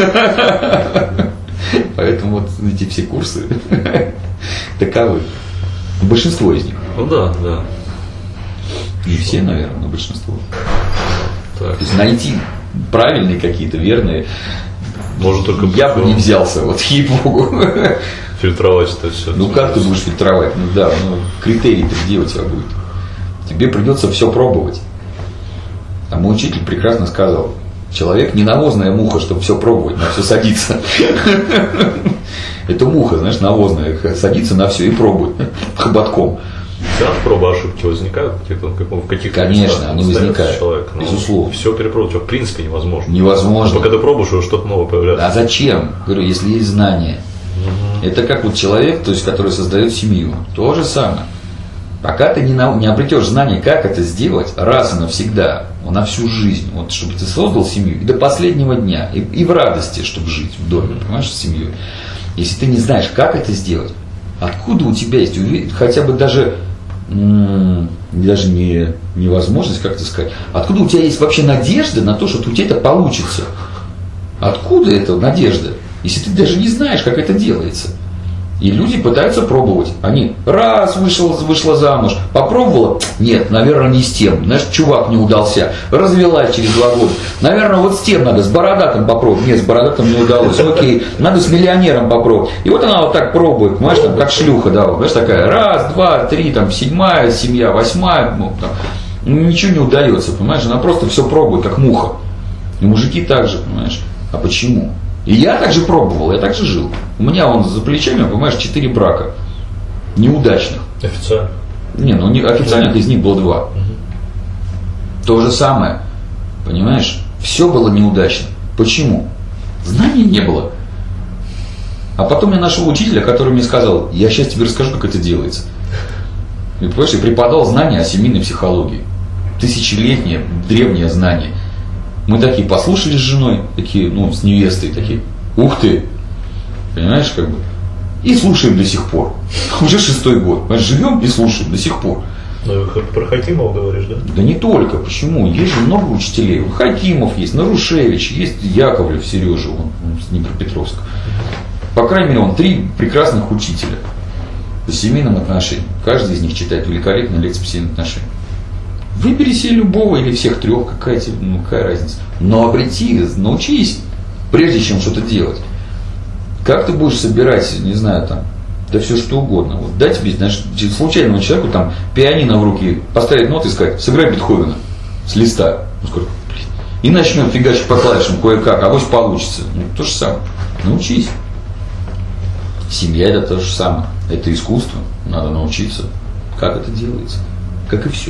Поэтому вот эти все курсы таковы. Большинство из них. Ну да, да. Не все, наверное, но большинство. Так. То есть найти правильные какие-то, верные. Может, только я бы не взялся, вот ей-богу. Фильтровать это все. Ну как ты будешь фильтровать? Ну да, ну критерий-то где у тебя будет? Тебе придется все пробовать. А мой учитель прекрасно сказал: человек не навозная муха, чтобы все пробовать, на все садиться. Это муха, знаешь, навозная, садится на все и пробует хоботком. Да, пробы, ошибки возникают в каких-то Конечно, местах, они возникают. Человек, ну, безусловно. Все перепробовать в принципе невозможно. Невозможно. Пока ты пробуешь, уже что-то новое появляется. А зачем? Говорю, если есть знания. Угу. Это как вот человек, то есть, который создает семью. То же самое. Пока ты не, на, не обретешь знания, как это сделать, раз и навсегда, на всю жизнь, вот, чтобы ты создал семью, и до последнего дня, и, и в радости, чтобы жить в доме, понимаешь, с семьей. Если ты не знаешь, как это сделать, откуда у тебя есть хотя бы даже, м- даже не, невозможность, как это сказать, откуда у тебя есть вообще надежда на то, что у тебя это получится? Откуда эта надежда, если ты даже не знаешь, как это делается? И люди пытаются пробовать. Они раз вышел, вышла замуж, попробовала, нет, наверное, не с тем. Знаешь, чувак не удался. Развелась через два года. Наверное, вот с тем надо, с бородатым попробовать. Нет, с бородатым не удалось. Окей, надо с миллионером попробовать. И вот она вот так пробует, понимаешь, там, как шлюха, да, вот, знаешь, такая, раз, два, три, там, седьмая семья, восьмая, ну, там, ничего не удается, понимаешь, она просто все пробует, как муха. И мужики так же, понимаешь. А почему? И я также пробовал, я также жил. У меня он за плечами, понимаешь, четыре брака. Неудачных. Официально? Не, ну не, официально из них было два. Угу. То же самое. Понимаешь? Все было неудачно. Почему? Знаний не было. А потом я нашел учителя, который мне сказал: я сейчас тебе расскажу, как это делается. И, понимаешь, я преподал знания о семейной психологии. Тысячелетнее, древнее знание. Мы такие послушали с женой, такие, ну, с невестой, такие: ух ты, понимаешь, как бы, и слушаем до сих пор. Уже шестой год. Мы живем и слушаем до сих пор. Ну, про Хакимова говоришь, да? Да не только. Почему? Есть же много учителей. Хакимов есть, Нарушевич, есть Яковлев Сережа, он, он с Днепропетровска. По крайней мере, он три прекрасных учителя по семейным отношениям. Каждый из них читает великолепные лекции по семейным отношениям. Выбери себе любого или всех трех, какая, тебе, ну, какая разница. Но обрети, научись, прежде чем что-то делать. Как ты будешь собирать, не знаю, там, да все что угодно. Вот дай тебе, знаешь, случайному человеку там пианино в руки, поставить ноты и сказать: сыграй Бетховена с листа. Ну, сколько, блин. И начнет фигачить по клавишам кое-как, а авось получится. Ну, то же самое. Научись. Семья — это то же самое. Это искусство. Надо научиться, как это делается. Как и все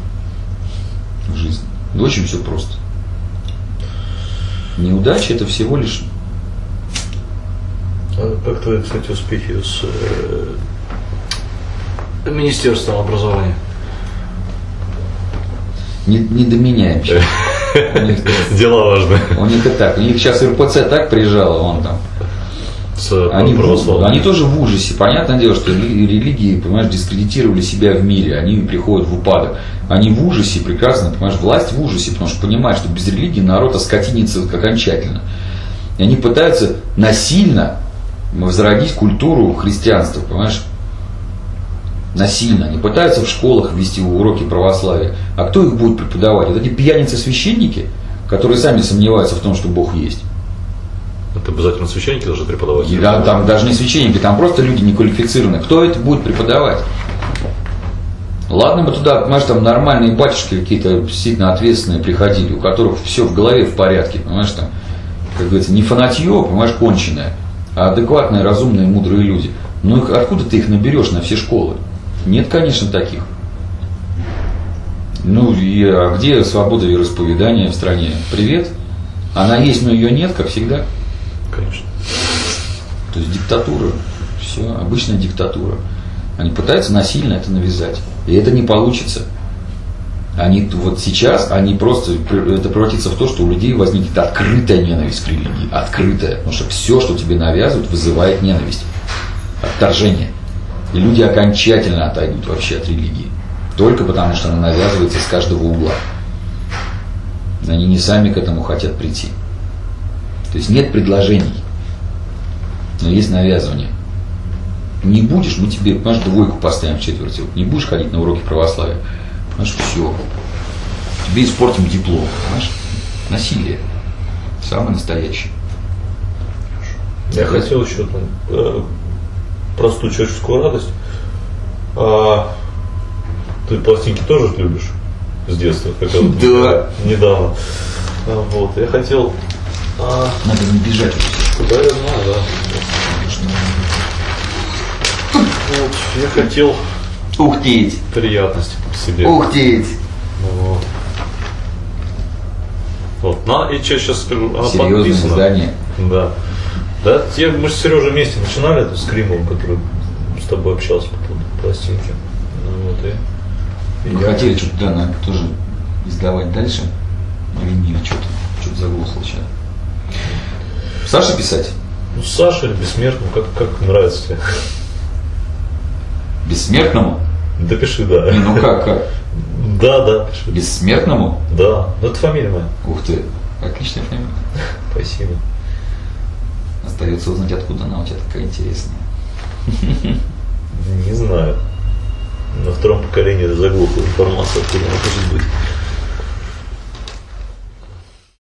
в жизни. Очень все просто. Неудача — это всего лишь... А как твои, кстати, успехи с э, Министерством образования? Не, не до меня вообще. Дела важные. У них и так. У них сейчас эр пэ цэ так приезжало, он там. Они, в, они тоже в ужасе. Понятное дело, что религии, понимаешь, дискредитировали себя в мире, они приходят в упадок. Они в ужасе, прекрасно, понимаешь, власть в ужасе, потому что понимают, что без религии народ оскотинится окончательно. И они пытаются насильно возродить культуру христианства, понимаешь? Насильно. Они пытаются в школах ввести уроки православия. А кто их будет преподавать? Вот эти пьяницы-священники, которые сами сомневаются в том, что Бог есть. Это обязательно священники должны преподавать? И, да, там даже не священники, там просто люди неквалифицированные. Кто это будет преподавать? Ладно бы туда, понимаешь, там нормальные батюшки какие-то действительно ответственные приходили, у которых все в голове в порядке, понимаешь, там, как говорится, не фанатье, понимаешь, конченое, а адекватные, разумные, мудрые люди. Ну их, откуда ты их наберешь на все школы? Нет, конечно, таких. Ну и а где свобода вероисповедания в стране? Привет. Она есть, но ее нет, как всегда. Конечно. То есть диктатура. Все, обычная диктатура. Они пытаются насильно это навязать. И это не получится. Они вот сейчас, они просто, это превратится в то, что у людей возникнет открытая ненависть к религии. Открытая. Потому что все, что тебе навязывают, вызывает ненависть. Отторжение. И люди окончательно отойдут вообще от религии. Только потому, что она навязывается с каждого угла. Они не сами к этому хотят прийти. То есть нет предложений, но есть навязывание. Не будешь, мы тебе, понимаешь, двойку поставим в четверти. Не будешь ходить на уроки православия, понимаешь, все. Тебе испортим диплом, понимаешь? Насилие. Самое настоящее. Я Давай. хотел еще там, э, простую человеческую радость. А ты пластинки тоже любишь? С детства? Как я вот Да. Недавно. А, вот, я хотел... А, Надо не бежать уже. да, я знаю, да. Вот, я хотел Ухтеть. приятности к себе. Ухтеть. Вот. Вот. Ну, и что сейчас скажу, она Серьезное подписана. издание. Да. Да, те, мы же с Сережей вместе начинали эту скримову, который с тобой общался по поводу пластинки. Ну, вот, и, и Мы я- хотели что-то, да, наверное, тоже издавать дальше. На виниле что-то. Что-то заглохло сейчас. Саше писать? Ну, Саша или Бессмертному, как, как нравится тебе? Бессмертному? Допиши, да. Не, ну как, как? Да, да, пиши. Бессмертному? Да, ну это фамилия моя. Ух ты, отличная фамилия. Спасибо. Остается узнать, откуда она у тебя такая интересная. Не знаю. На втором поколении заглохла информация, откуда она может быть.